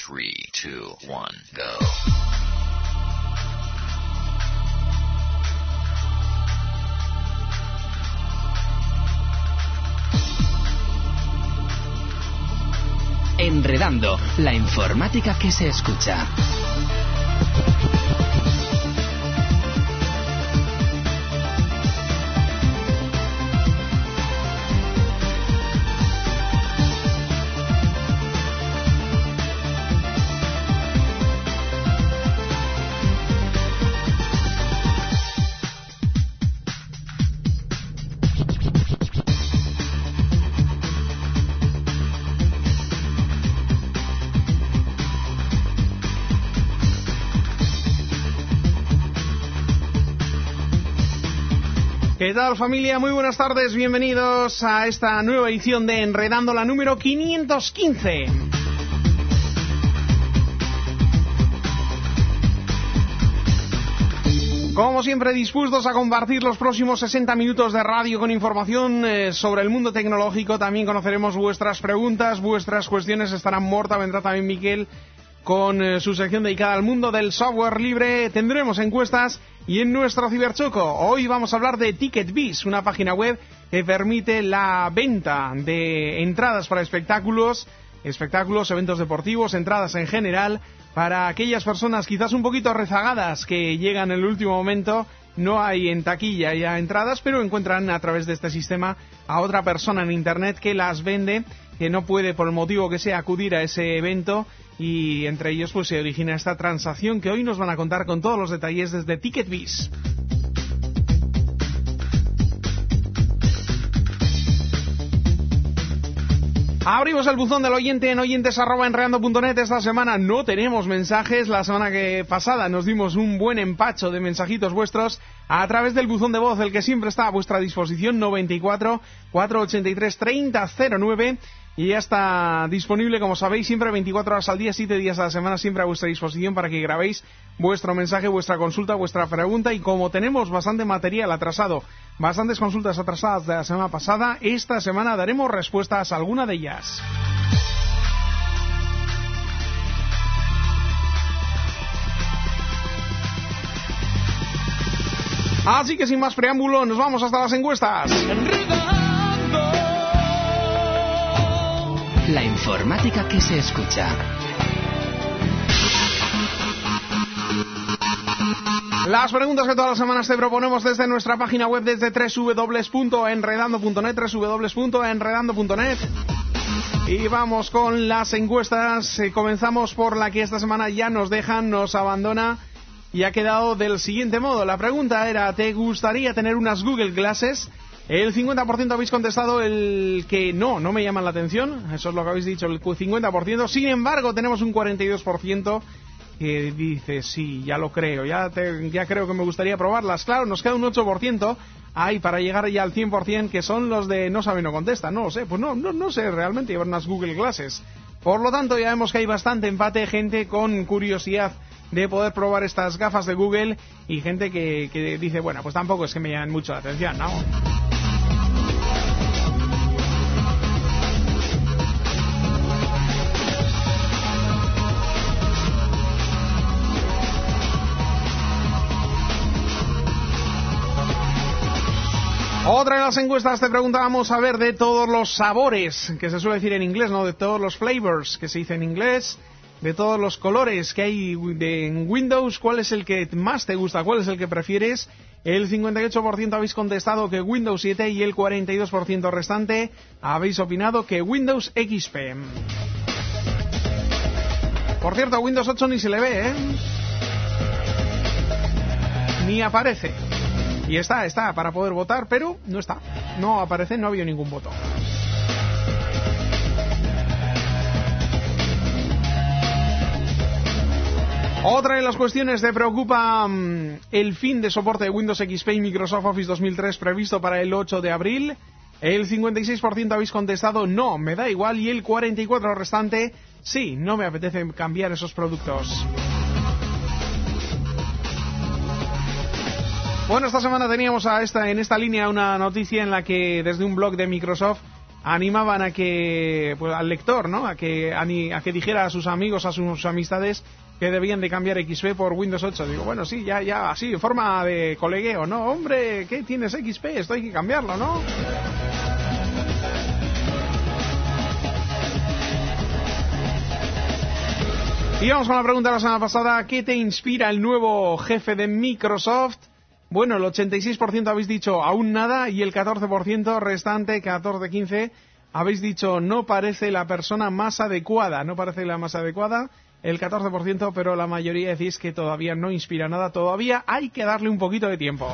3, 2, 1, go. Enredando, la informática que se escucha. ¿Qué tal, familia? Muy buenas tardes, bienvenidos a esta nueva edición de Enredando, la número 515. Como siempre, dispuestos a compartir los próximos 60 minutos de radio con información sobre el mundo tecnológico. También conoceremos vuestras preguntas, vuestras cuestiones estarán muertas. Vendrá también Miquel con su sección dedicada al mundo del software libre. Tendremos encuestas y en nuestro ciberchoco hoy vamos a hablar de TicketBiz, una página web que permite la venta de entradas para espectáculos, eventos deportivos, entradas en general para aquellas personas quizás un poquito rezagadas que llegan en el último momento. No hay en taquilla ya entradas, pero encuentran a través de este sistema a otra persona en internet que las vende, que no puede por el motivo que sea acudir a ese evento, y entre ellos pues se origina esta transacción que hoy nos van a contar con todos los detalles desde TicketBiz. Abrimos el buzón del oyente en oyentes@enredando.net. Esta semana no tenemos mensajes. La semana que pasada nos dimos un buen empacho de mensajitos vuestros a través del buzón de voz, el que siempre está a vuestra disposición, 94 483 3009. Y ya está disponible, como sabéis, siempre 24 horas al día, 7 días a la semana, siempre a vuestra disposición para que grabéis vuestro mensaje, vuestra consulta, vuestra pregunta. Y como tenemos bastante material atrasado, bastantes consultas atrasadas de la semana pasada, esta semana daremos respuestas a alguna de ellas. Así que sin más preámbulo, nos vamos hasta las encuestas. La informática que se escucha. Las preguntas que todas las semanas te proponemos desde nuestra página web, desde www.enredando.net, www.enredando.net. Y vamos con las encuestas. Comenzamos por la que esta semana ya nos dejan, nos abandona y ha quedado del siguiente modo. La pregunta era: ¿te gustaría tener unas Google Glasses? El 50% habéis contestado el que no me llaman la atención. Eso es lo que habéis dicho, el 50%. Sin embargo, tenemos un 42% que dice sí, ya lo creo, ya creo que me gustaría probarlas. Claro, nos queda un 8% ahí para llegar ya al 100%, que son los de no sabe, no contesta. No lo sé, pues no sé realmente llevar unas Google Glasses. Por lo tanto, ya vemos que hay bastante empate, gente con curiosidad de poder probar estas gafas de Google y gente que dice, bueno, pues tampoco es que me llamen mucho la atención, ¿no? Otra de las encuestas te preguntábamos a ver de todos los sabores, que se suele decir en inglés, ¿no? De todos los flavors, que se dice en inglés, de todos los colores que hay en Windows, ¿cuál es el que más te gusta? ¿Cuál es el que prefieres? El 58% habéis contestado que Windows 7 y el 42% restante habéis opinado que Windows XP. Por cierto, Windows 8 ni se le ve, ¿eh? Ni aparece. Y está para poder votar, pero no está. No aparece, no ha habido ningún voto. Otra de las cuestiones te preocupa el fin de soporte de Windows XP y Microsoft Office 2003 previsto para el 8 de abril. El 56% habéis contestado no, me da igual, y el 44% restante sí, no me apetece cambiar esos productos. Bueno, esta semana teníamos en esta línea una noticia en la que desde un blog de Microsoft animaban a que, pues, al lector, ¿no? A que dijera a sus amigos, a sus amistades, que debían de cambiar XP por Windows 8. Digo, bueno, sí, ya, así, en forma de colegueo, ¿no? Hombre, ¿qué tienes XP? Esto hay que cambiarlo, ¿no? Y vamos con la pregunta de la semana pasada. ¿Qué te inspira el nuevo jefe de Microsoft? Bueno, el 86% habéis dicho aún nada y el 14% restante, 14-15, habéis dicho no parece la persona más adecuada. No parece la más adecuada, el 14%, pero la mayoría decís que todavía no inspira nada. Todavía hay que darle un poquito de tiempo.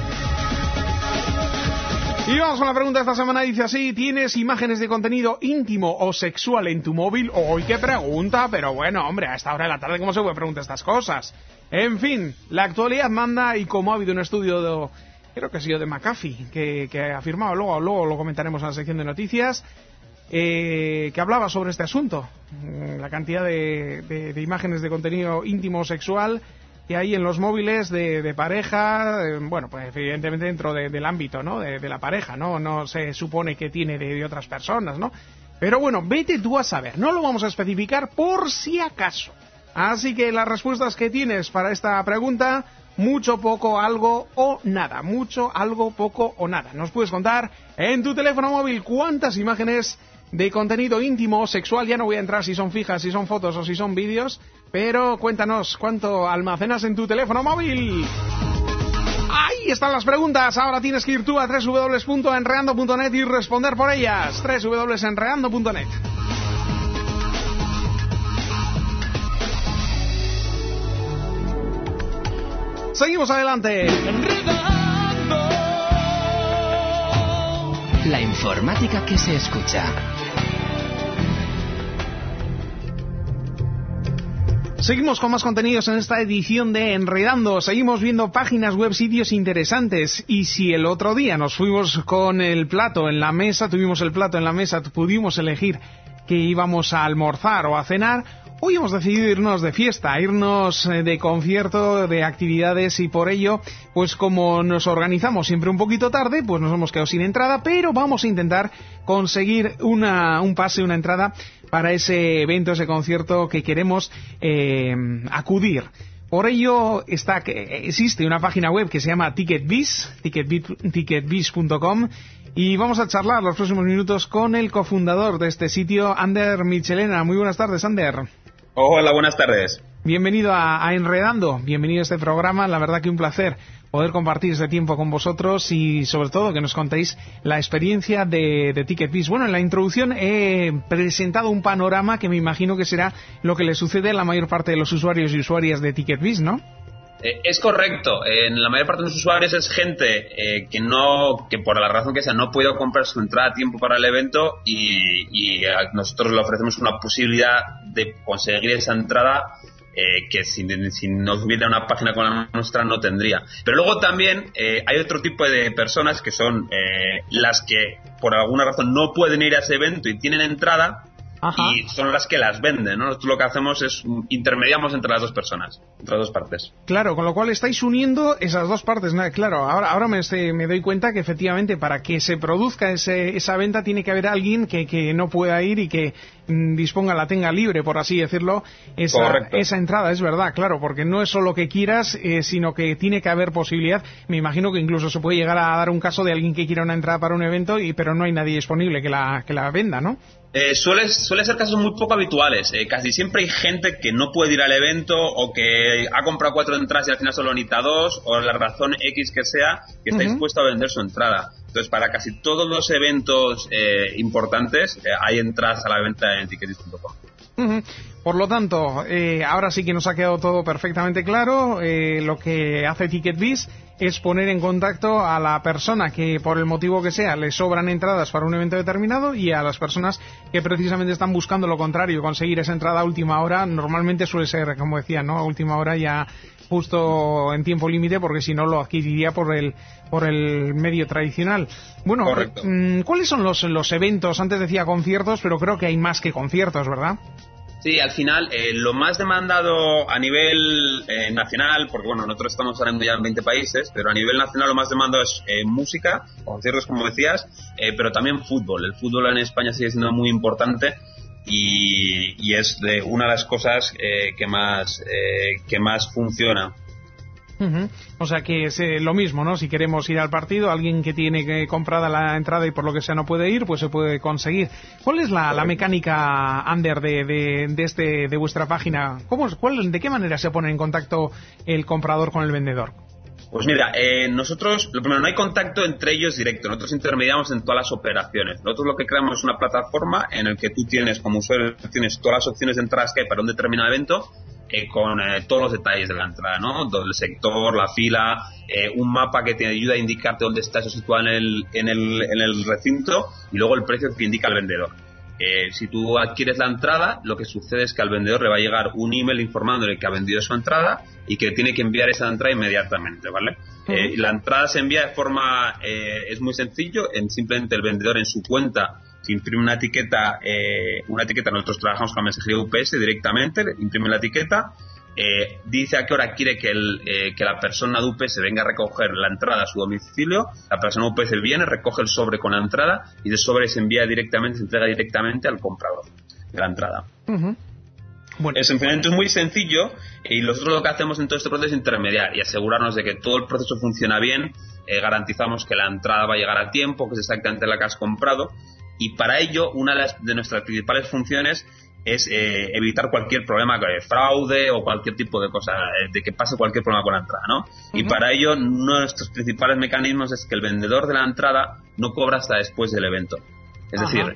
Y vamos con la pregunta de esta semana, dice así: ¿tienes imágenes de contenido íntimo o sexual en tu móvil? ¡Uy, qué pregunta! Pero bueno, hombre, a esta hora de la tarde, ¿cómo se puede preguntar estas cosas? En fin, la actualidad manda, y como ha habido un estudio creo que ha sido de McAfee, que ha afirmado, luego lo comentaremos en la sección de noticias, que hablaba sobre este asunto, la cantidad de imágenes de contenido íntimo o sexual que hay en los móviles de pareja, bueno, pues evidentemente dentro del ámbito, ¿no? De la pareja, no se supone que tiene de otras personas, ¿no? Pero bueno, vete tú a saber, no lo vamos a especificar por si acaso. Así que las respuestas que tienes para esta pregunta: mucho, poco, algo o nada. Mucho, algo, poco o nada. Nos puedes contar en tu teléfono móvil cuántas imágenes de contenido íntimo o sexual, ya no voy a entrar si son fijas, si son fotos o si son vídeos, pero cuéntanos cuánto almacenas en tu teléfono móvil. Ahí están las preguntas. Ahora tienes que ir tú a www.enredando.net y responder por ellas. www.enredando.net. Seguimos adelante. La informática que se escucha. Seguimos con más contenidos en esta edición de Enredando. Seguimos viendo páginas web, sitios interesantes. Y si el otro día nos fuimos con el plato en la mesa, tuvimos el plato en la mesa, pudimos elegir que íbamos a almorzar o a cenar, hoy hemos decidido irnos de fiesta, irnos de concierto, de actividades, y por ello, pues como nos organizamos siempre un poquito tarde, pues nos hemos quedado sin entrada, pero vamos a intentar conseguir un pase, una entrada para ese evento, ese concierto que queremos acudir. Por ello existe una página web que se llama ticketbiz.com, y vamos a charlar los próximos minutos con el cofundador de este sitio, Ander Michelena. Muy buenas tardes, Ander. Hola, buenas tardes. Bienvenido a Enredando, bienvenido a este programa. La verdad que un placer poder compartir este tiempo con vosotros y sobre todo que nos contéis la experiencia de TicketBiz. Bueno, en la introducción he presentado un panorama que me imagino que será lo que le sucede a la mayor parte de los usuarios y usuarias de TicketBiz, ¿no? Es correcto. En la mayor parte de los usuarios es gente que por la razón que sea no ha podido comprar su entrada a tiempo para el evento, y nosotros le ofrecemos una posibilidad de conseguir esa entrada que si no hubiera una página con la nuestra no tendría. Pero luego también hay otro tipo de personas que son las que por alguna razón no pueden ir a ese evento y tienen entrada. Ajá. Y son las que las venden, ¿no? Nosotros lo que hacemos es intermediamos entre las dos personas, entre las dos partes. Claro, con lo cual estáis uniendo esas dos partes, ¿no? Claro, ahora me doy cuenta que efectivamente para que se produzca esa venta tiene que haber alguien que no pueda ir y que la tenga libre, por así decirlo, esa entrada, es verdad, claro, porque no es solo que quieras, sino que tiene que haber posibilidad. Me imagino que incluso se puede llegar a dar un caso de alguien que quiera una entrada para un evento, pero no hay nadie disponible que la venda, ¿no? Suele ser casos muy poco habituales. Casi siempre hay gente que no puede ir al evento, o que ha comprado 4 entradas y al final solo necesita 2, o la razón X que sea, que está dispuesto a vender su entrada. Entonces, para casi todos los eventos importantes hay entradas a la venta en ticketbiz.com. Por lo tanto, ahora sí que nos ha quedado todo perfectamente claro. Lo que hace TicketBiz es poner en contacto a la persona que por el motivo que sea le sobran entradas para un evento determinado, y a las personas que precisamente están buscando lo contrario, conseguir esa entrada a última hora. Normalmente suele ser, como decía, ¿no?, a última hora, ya justo en tiempo límite, porque si no lo adquiriría por el medio tradicional. Bueno, ¿cuáles son los eventos? Antes decía conciertos, pero creo que hay más que conciertos, ¿verdad? Sí, al final, lo más demandado a nivel nacional, porque bueno, nosotros estamos hablando ya en 20 países, pero a nivel nacional lo más demandado es música, conciertos como decías, pero también fútbol. El fútbol en España sigue siendo muy importante y es una de las cosas que más funciona. Uh-huh. O sea que es lo mismo, ¿no? Si queremos ir al partido, alguien que tiene comprada la entrada y por lo que sea no puede ir, pues se puede conseguir. ¿Cuál es la mecánica, Ander, de vuestra página? ¿De qué manera se pone en contacto el comprador con el vendedor? Pues mira, nosotros, lo primero, no hay contacto entre ellos directo, nosotros intermediamos en todas las operaciones. Nosotros lo que creamos es una plataforma en la que tú tienes, como usuario, tienes todas las opciones de entradas que hay para un determinado evento, con todos los detalles de la entrada, ¿no? Todo el sector, la fila, un mapa que te ayuda a indicarte dónde está eso situado en el recinto, y luego el precio que indica el vendedor. Si tú adquieres la entrada, lo que sucede es que al vendedor le va a llegar un email informándole que ha vendido su entrada y que tiene que enviar esa entrada inmediatamente, ¿vale? La entrada se envía de forma, es muy sencillo, simplemente el vendedor en su cuenta se imprime una etiqueta, nosotros trabajamos con la mensajería UPS directamente, imprime la etiqueta, dice a qué hora quiere que la persona de UPS venga a recoger la entrada a su domicilio, la persona de UPS viene, recoge el sobre con la entrada y el sobre se entrega directamente al comprador de la entrada. Uh-huh. Bueno, es muy sencillo y nosotros lo que hacemos en todo este proceso es intermediar y asegurarnos de que todo el proceso funciona bien, garantizamos que la entrada va a llegar a tiempo, que es exactamente la que has comprado, y para ello una de nuestras principales funciones es evitar cualquier problema de fraude o cualquier tipo de cosa, de que pase cualquier problema con la entrada, ¿no? Uh-huh. Y para ello uno de nuestros principales mecanismos es que el vendedor de la entrada no cobra hasta después del evento. Es decir,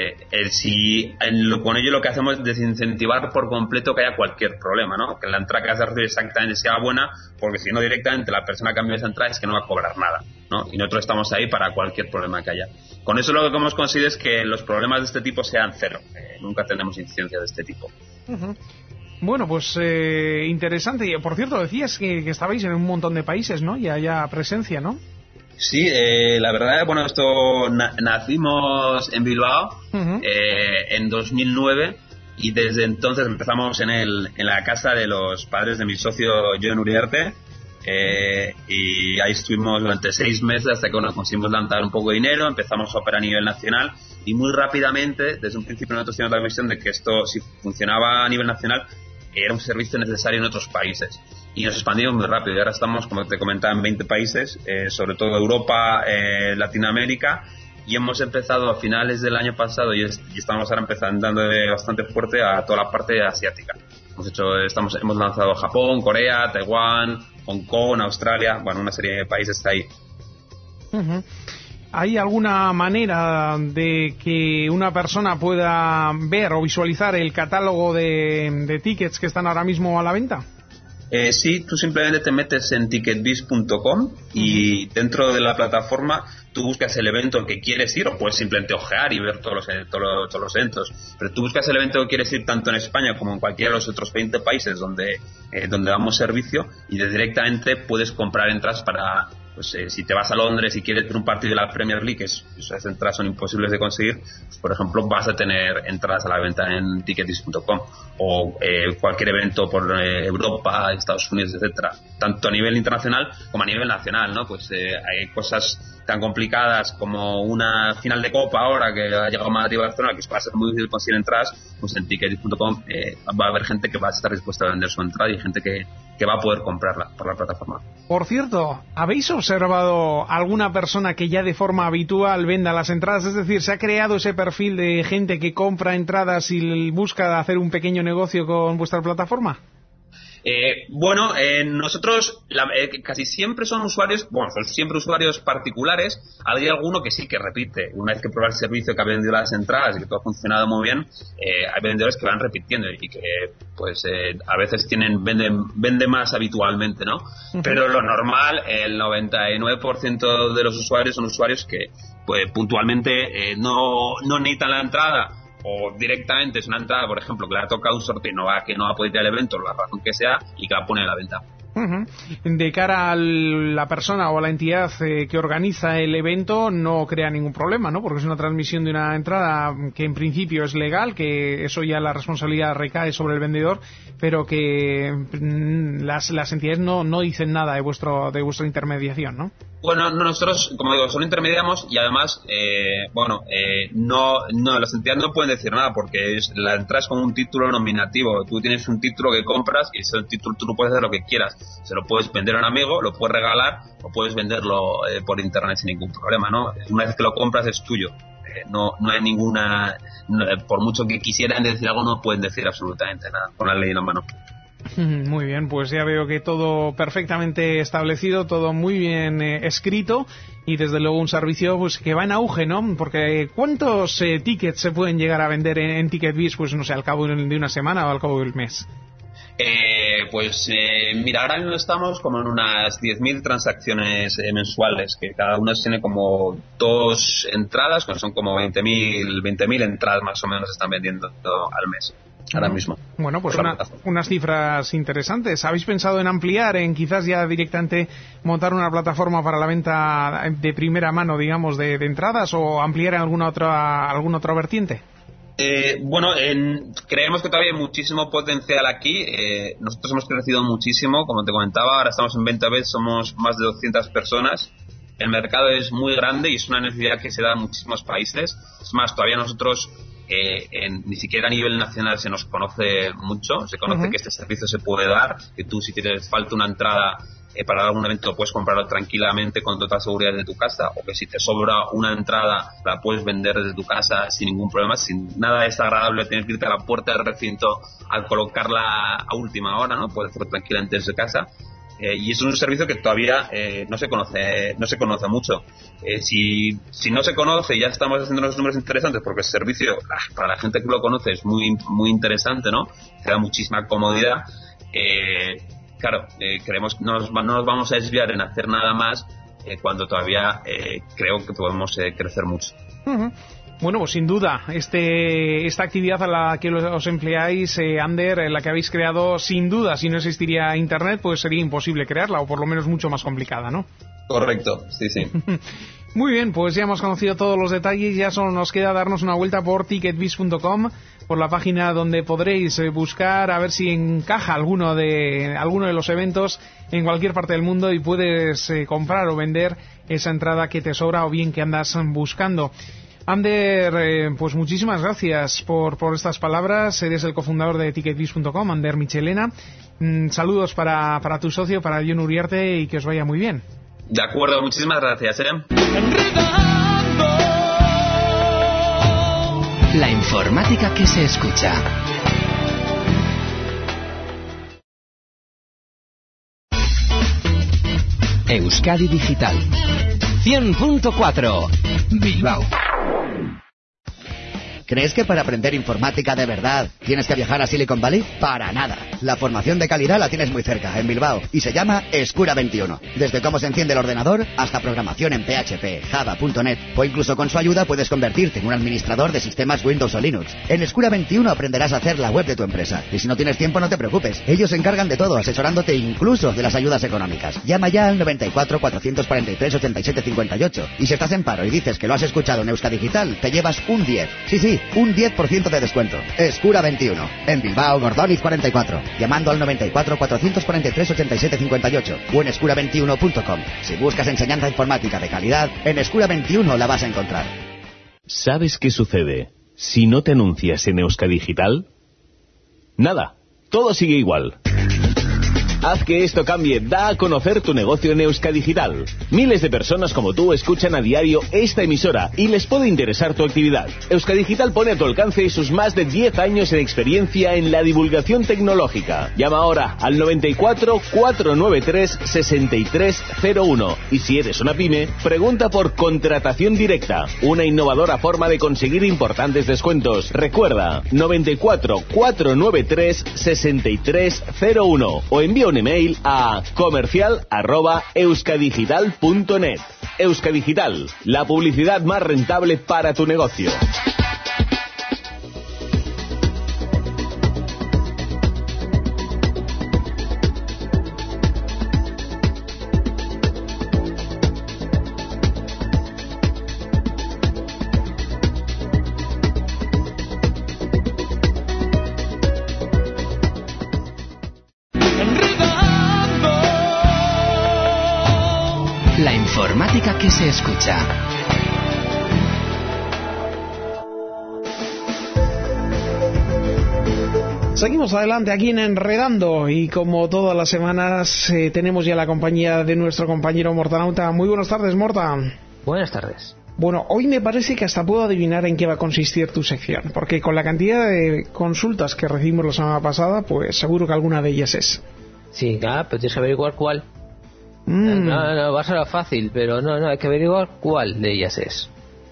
con ello lo que hacemos es desincentivar por completo que haya cualquier problema, ¿no? Que la entrada que has de recibir exactamente sea buena, porque si no directamente la persona que cambia esa entrada es que no va a cobrar nada, ¿no? Y nosotros estamos ahí para cualquier problema que haya. Con eso lo que hemos conseguido es que los problemas de este tipo sean cero. Nunca tenemos incidencia de este tipo. Uh-huh. Bueno, pues interesante. Por cierto, decías que estabais en un montón de países, ¿no? Y haya presencia, ¿no? Sí, la verdad, bueno, nacimos en Bilbao uh-huh. En 2009 y desde entonces empezamos en la casa de los padres de mi socio John Uriarte y ahí estuvimos durante 6 meses hasta que conseguimos levantar un poco de dinero, empezamos a operar a nivel nacional y muy rápidamente, desde un principio nosotros teníamos la visión de que esto, si funcionaba a nivel nacional, era un servicio necesario en otros países. Y nos expandimos muy rápido. Y ahora estamos, como te comentaba, en 20 países, sobre todo Europa, Latinoamérica. Y hemos empezado a finales del año pasado y estamos ahora empezando bastante fuerte a toda la parte asiática. Hemos lanzado Japón, Corea, Taiwán, Hong Kong, Australia, bueno, una serie de países ahí. Uh-huh. ¿Hay alguna manera de que una persona pueda ver o visualizar el catálogo de tickets que están ahora mismo a la venta? Sí, tú simplemente te metes en ticketbiz.com y dentro de la plataforma tú buscas el evento al que quieres ir, o puedes simplemente ojear y ver todos los eventos, pero tú buscas el evento que quieres ir tanto en España como en cualquiera de los otros 20 países donde damos servicio, y directamente puedes comprar entradas para, pues si te vas a Londres y quieres ver un partido de la Premier League, esas entradas son imposibles de conseguir, pues, por ejemplo, vas a tener entradas a la venta en ticketbiz.com, o cualquier evento por Europa, Estados Unidos, etcétera, tanto a nivel internacional como a nivel nacional, ¿no? Pues hay cosas tan complicadas como una final de Copa ahora que ha llegado a Madrid y Barcelona, que va a ser muy difícil conseguir entradas, pues en ticketbiz.com va a haber gente que va a estar dispuesta a vender su entrada y gente que va a poder comprarla por la plataforma. Por cierto, ¿habéis observado alguna persona que ya de forma habitual venda las entradas? Es decir, ¿se ha creado ese perfil de gente que compra entradas y busca hacer un pequeño negocio con vuestra plataforma? Nosotros casi siempre son usuarios, son siempre usuarios particulares. Hay alguno que sí que repite. Una vez que prueba el servicio, que ha vendido las entradas y que todo ha funcionado muy bien, hay vendedores que van repitiendo y que pues a veces venden más habitualmente, ¿no? Uh-huh. Pero lo normal, el 99% de los usuarios son usuarios que pues puntualmente no necesitan la entrada, o directamente es una entrada, por ejemplo, que le ha tocado un sorteo que no va a poder ir al evento, la razón que sea, y que la pone a la venta. De cara a la persona o a la entidad que organiza el evento, no crea ningún problema, ¿no? Porque es una transmisión de una entrada que en principio es legal, que eso ya la responsabilidad recae sobre el vendedor, pero que las entidades no dicen nada de vuestra intermediación, ¿no? Bueno, nosotros, como digo, solo intermediamos y además, las entidades no pueden decir nada porque la entrada es como un título nominativo. Tú tienes un título que compras y ese título tú puedes hacer lo que quieras. Se lo puedes vender a un amigo, lo puedes regalar o puedes venderlo por internet sin ningún problema, ¿no? Una vez que lo compras es tuyo. No hay ninguna... por mucho que quisieran decir algo, no pueden decir absolutamente nada con la ley en la mano. Muy bien, pues ya veo que todo perfectamente establecido, todo muy bien escrito y desde luego un servicio pues que va en auge, ¿no? Porque ¿cuántos tickets se pueden llegar a vender en TicketBiz, pues no sé, al cabo de una semana o al cabo del mes? Mira, ahora mismo estamos como en unas 10.000 transacciones mensuales, que cada una tiene como 2 entradas, que son como 20.000 entradas más o menos están vendiendo al mes. Ahora mismo. Bueno, pues unas cifras interesantes. ¿Habéis pensado en ampliar, en quizás ya directamente montar una plataforma para la venta de primera mano, digamos, de entradas o ampliar en alguna otra vertiente? Creemos que todavía hay muchísimo potencial aquí. Nosotros hemos crecido muchísimo, como te comentaba. Ahora estamos en VentaBet, somos más de 200 personas. El mercado es muy grande y es una necesidad que se da en muchísimos países. Es más, todavía nosotros ni siquiera a nivel nacional se nos conoce mucho. Se conoce que este servicio se puede dar, que tú si te falta una entrada para algún evento puedes comprarlo tranquilamente con total seguridad desde tu casa, o que si te sobra una entrada la puedes vender desde tu casa sin ningún problema, sin nada desagradable tener que irte a la puerta del recinto al colocarla a última hora, ¿no? Puedes hacerlo tranquilamente desde casa. Y es un servicio que todavía no se conoce mucho. Si no se conoce, ya estamos haciendo unos números interesantes porque el servicio para la gente que lo conoce es muy muy interesante, ¿no? Te da muchísima comodidad. Creemos que no nos vamos a desviar en hacer nada más cuando todavía creo que podemos crecer mucho. Bueno, pues sin duda, esta actividad a la que os empleáis, Ander, en la que habéis creado, sin duda, si no existiría Internet, pues sería imposible crearla, o por lo menos mucho más complicada, ¿no? Correcto, sí. Muy bien, pues ya hemos conocido todos los detalles, ya solo nos queda darnos una vuelta por ticketbiz.com, por la página donde podréis buscar a ver si encaja alguno de los eventos en cualquier parte del mundo y puedes comprar o vender esa entrada que te sobra o bien que andas buscando. Ander, pues muchísimas gracias por estas palabras. Eres el cofundador de ticketbiz.com, Ander Michelena. Saludos para tu socio, para Jon Uriarte, y que os vaya muy bien. De acuerdo, muchísimas gracias. La informática que se escucha. Euskadi Digital 100.4 Bilbao. ¿Crees que para aprender informática de verdad tienes que viajar a Silicon Valley? Para nada. La formación de calidad la tienes muy cerca, en Bilbao, y se llama Escura 21. Desde cómo se enciende el ordenador hasta programación en PHP, Java.net, o incluso con su ayuda puedes convertirte en un administrador de sistemas Windows o Linux. En Escura 21 aprenderás a hacer la web de tu empresa. Y si no tienes tiempo, no te preocupes. Ellos se encargan de todo, asesorándote incluso de las ayudas económicas. Llama ya al 94 443 87 58. Y si estás en paro y dices que lo has escuchado en Euskadi Digital, te llevas un 10. Sí, un 10% de descuento. Escura 21. En Bilbao, Gordoniz 44. Llamando al 94 443 87 58 o en escura21.com. Si buscas enseñanza informática de calidad, en Escura 21 la vas a encontrar. ¿Sabes qué sucede si no te anuncias en Euskadi Digital? Nada. Todo sigue igual. Haz que esto cambie, da a conocer tu negocio en Euskadi Digital. Miles de personas como tú escuchan a diario esta emisora y les puede interesar tu actividad. Euskadi Digital pone a tu alcance sus más de 10 años de experiencia en la divulgación tecnológica. Llama ahora al 94 493 6301 y si eres una pyme, pregunta por contratación directa, una innovadora forma de conseguir importantes descuentos. Recuerda, 94 493 6301 o envía un email a comercial@euskadigital.net. Euskadigital, la publicidad más rentable para tu negocio. informática que se escucha. Seguimos adelante aquí en Enredando y como todas las semanas tenemos ya la compañía de nuestro compañero Mortanauta. Muy buenas tardes, Morta. Buenas tardes. Bueno, hoy me parece que hasta puedo adivinar en qué va a consistir tu sección, porque con la cantidad de consultas que recibimos la semana pasada, pues seguro que alguna de ellas es. Sí, pero tienes que averiguar cuál. No, va a ser fácil, pero no, hay que averiguar cuál de ellas es.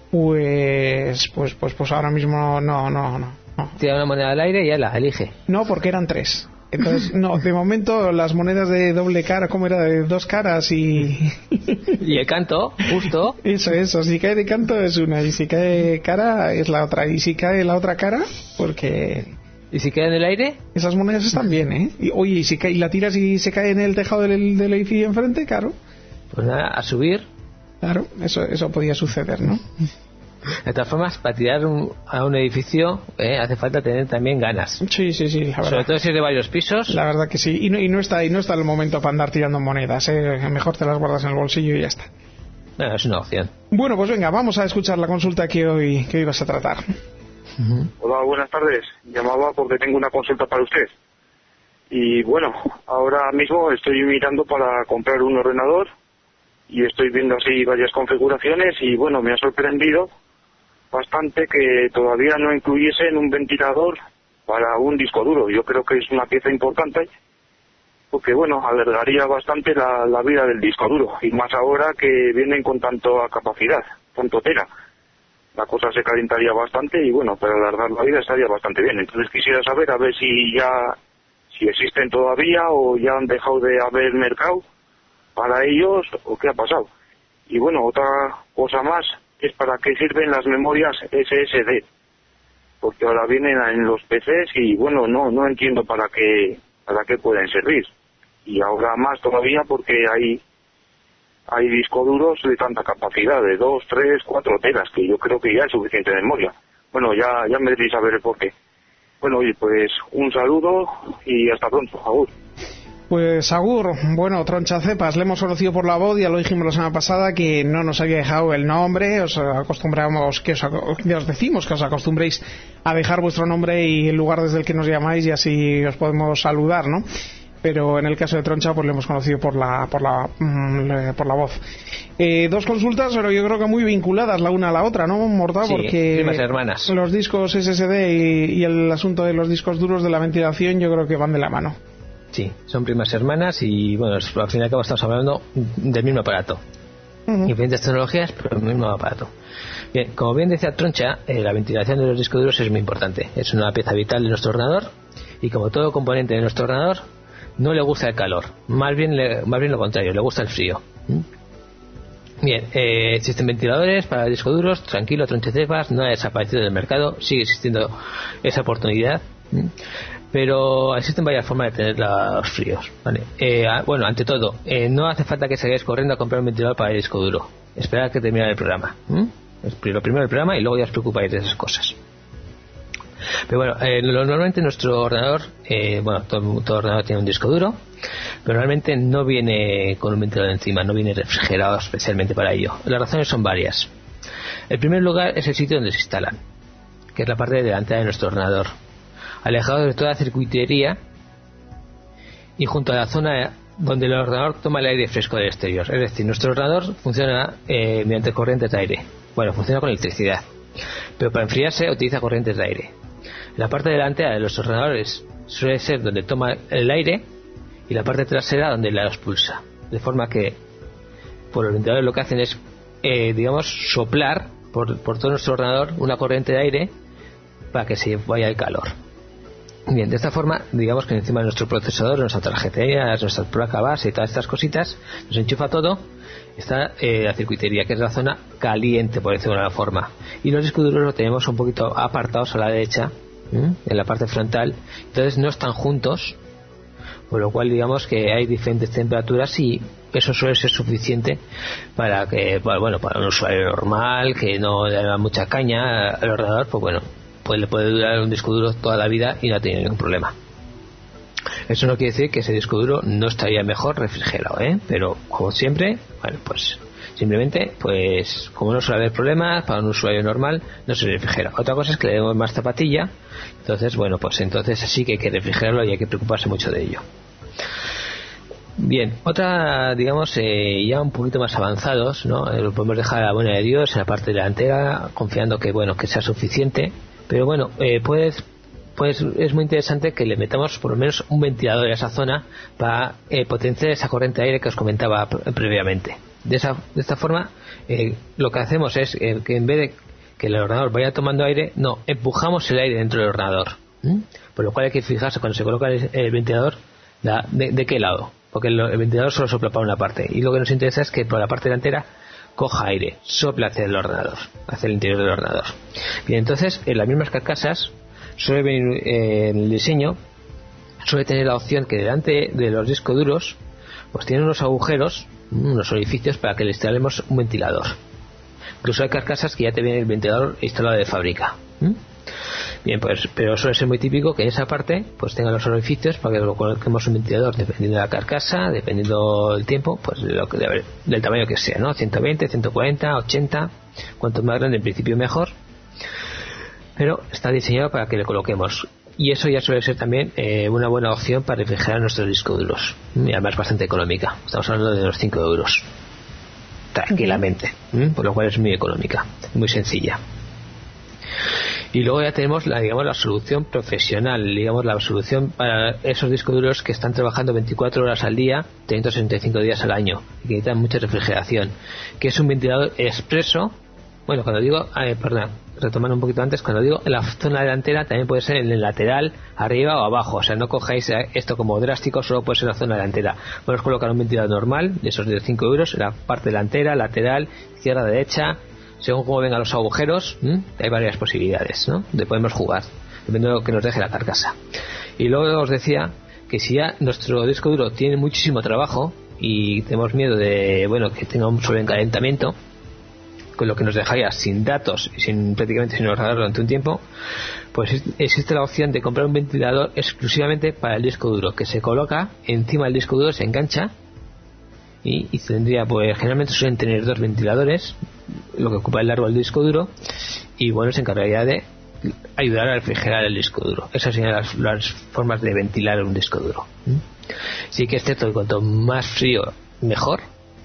Pues ahora mismo no. Tira una moneda al aire y ya la elige. No, porque eran 3. Entonces, no, de momento las monedas de doble cara, ¿cómo era? De 2 caras y... Y el canto, justo. Eso, si cae de canto es una, y si cae cara es la otra. Y si cae la otra cara, porque... ¿Y si queda en el aire? Esas monedas están bien, ¿eh? Y si la tiras y se cae en el tejado del edificio enfrente, claro. Pues nada, a subir. Claro, eso podía suceder, ¿no? De todas formas, para tirar a un edificio hace falta tener también ganas. Sí, la verdad. Sobre todo si es de varios pisos. La verdad que sí. Y no está el momento para andar tirando monedas. Mejor te las guardas en el bolsillo y ya está. Bueno, es una opción. Bueno, pues venga, vamos a escuchar la consulta que hoy vas a tratar. Hola, buenas tardes. Llamaba porque tengo una consulta para usted. Y bueno, ahora mismo estoy mirando para comprar un ordenador y estoy viendo así varias configuraciones y bueno, me ha sorprendido bastante que todavía no incluyesen un ventilador para un disco duro. Yo creo que es una pieza importante porque bueno, alargaría bastante la vida del disco duro y más ahora que vienen con tanta capacidad, tanto tela. La cosa se calentaría bastante y bueno, para alargar la vida estaría bastante bien. Entonces quisiera saber a ver si existen todavía o ya han dejado de haber mercado para ellos o qué ha pasado. Y bueno, otra cosa más es para qué sirven las memorias SSD, porque ahora vienen en los PCs y bueno, no entiendo para qué pueden servir. Y ahora más todavía porque hay discos duros de tanta capacidad, de 2, 3, 4 teras, que yo creo que ya es suficiente memoria. Bueno, ya me deberéis saber el porqué. Bueno, oye, pues un saludo y hasta pronto, agur. Pues agur, bueno, Troncha Cepas, le hemos conocido por la voz, ya lo dijimos la semana pasada que no nos había dejado el nombre, os decimos que os acostumbréis a dejar vuestro nombre y el lugar desde el que nos llamáis y así os podemos saludar, ¿no? Pero en el caso de Troncha pues le hemos conocido por la voz. 2 consultas, pero yo creo que muy vinculadas la una a la otra, ¿no, Morta? Sí, porque primas hermanas. Los discos SSD y el asunto de los discos duros de la ventilación yo creo que van de la mano. Sí, son primas hermanas y bueno, al fin y al cabo estamos hablando del mismo aparato. Diferentes tecnologías, pero el mismo aparato. Bien, como bien decía Troncha, la ventilación de los discos duros es muy importante. Es una pieza vital de nuestro ordenador y como todo componente de nuestro ordenador, no le gusta el calor. Más bien lo contrario, le gusta el frío. Bien, existen ventiladores para discos duros, tranquilo, Troncha Cepas, no ha desaparecido del mercado, sigue existiendo esa oportunidad. Pero existen varias formas de tener los fríos, ¿vale? Bueno, ante todo, no hace falta que salgáis corriendo a comprar un ventilador para el disco duro. Esperad que termine el programa. Lo primero el programa y luego ya os preocupáis de esas cosas. Pero bueno, normalmente nuestro ordenador, todo ordenador tiene un disco duro, pero normalmente no viene con un ventilador encima, no viene refrigerado especialmente para ello. Las razones son varias. El primer lugar es el sitio donde se instalan, que es la parte delantera de nuestro ordenador, alejado de toda la circuitería y junto a la zona donde el ordenador toma el aire fresco del exterior. Es decir, nuestro ordenador funciona mediante corrientes de aire. Bueno, funciona con electricidad, pero para enfriarse utiliza corrientes de aire. La parte delantera de los ordenadores suele ser donde toma el aire y la parte trasera donde la expulsa. De forma que por los ventiladores lo que hacen es, soplar por todo nuestro ordenador una corriente de aire para que se vaya el calor. Bien, de esta forma, digamos que encima de nuestro procesador, nuestra tarjetería, nuestra placa base y todas estas cositas, nos enchufa todo, está la circuitería, que es la zona caliente, por decirlo de alguna forma. Y los discos duros los tenemos un poquito apartados a la derecha, en la parte frontal, entonces no están juntos, por lo cual digamos que hay diferentes temperaturas y eso suele ser suficiente para que, para un usuario normal, que no le da mucha caña al ordenador, pues le puede durar un disco duro toda la vida y no tiene ningún problema. Eso no quiere decir que ese disco duro no estaría mejor refrigerado, pero como siempre, pues Simplemente, pues, como no suele haber problemas, para un usuario normal no se refrigera. Otra cosa es que le demos más zapatilla, entonces, bueno, pues entonces sí que hay que refrigerarlo y hay que preocuparse mucho de ello. Bien, otra, digamos, ya un poquito más avanzados, ¿no? Lo podemos dejar a la buena de Dios en la parte delantera, confiando que, bueno, que sea suficiente, pero bueno, pues es muy interesante que le metamos por lo menos un ventilador a esa zona para potenciar esa corriente de aire que os comentaba previamente. De esta forma, lo que hacemos es que en vez de que el ordenador vaya tomando aire, no, empujamos el aire dentro del ordenador. Por lo cual hay que fijarse cuando se coloca el ventilador de qué lado, porque el ventilador solo sopla para una parte, y lo que nos interesa es que por la parte delantera coja aire, sopla hacia el ordenador, hacia el interior del ordenador. Bien, entonces en las mismas carcasas suele venir en el diseño, suele tener la opción que delante de los discos duros pues tiene unos agujeros, unos orificios para que le instalemos un ventilador. Incluso hay carcasas que ya te viene el ventilador instalado de fábrica. Bien, pues, pero suele ser muy típico que en esa parte pues tenga los orificios para que lo coloquemos un ventilador dependiendo de la carcasa, dependiendo del tiempo, pues del tamaño que sea, ¿no? 120, 140, 80, cuanto más grande en principio mejor, pero está diseñado para que le coloquemos, y eso ya suele ser también una buena opción para refrigerar nuestros discos duros, y además bastante económica. Estamos hablando de unos 5 euros tranquilamente, por lo cual es muy económica, muy sencilla. Y luego ya tenemos la solución profesional, digamos la solución para esos discos duros que están trabajando 24 horas al día, 365 días al año, y que necesitan mucha refrigeración, que es un ventilador expreso. Bueno, cuando digo, retomando un poquito antes, cuando digo en la zona delantera, también puede ser en el lateral, arriba o abajo, o sea, no cojáis esto como drástico, solo puede ser en la zona delantera. Podemos colocar un ventilador normal, de esos de 5 euros, en la parte delantera, lateral, izquierda, derecha, según cómo vengan los agujeros, hay varias posibilidades, ¿no?, de podemos jugar, dependiendo de lo que nos deje la carcasa. Y luego os decía que si ya nuestro disco duro tiene muchísimo trabajo y tenemos miedo de, bueno, que tenga un sobrecalentamiento, con lo que nos dejaría sin datos y prácticamente sin ordenador durante un tiempo, pues existe la opción de comprar un ventilador exclusivamente para el disco duro, que se coloca encima del disco duro, se engancha y tendría, pues generalmente suelen tener 2 ventiladores, lo que ocupa el largo del disco duro, y bueno, se encargaría de ayudar a refrigerar el disco duro. Esas serían las formas de ventilar un disco duro. Sí que es cierto que cuanto más frío mejor,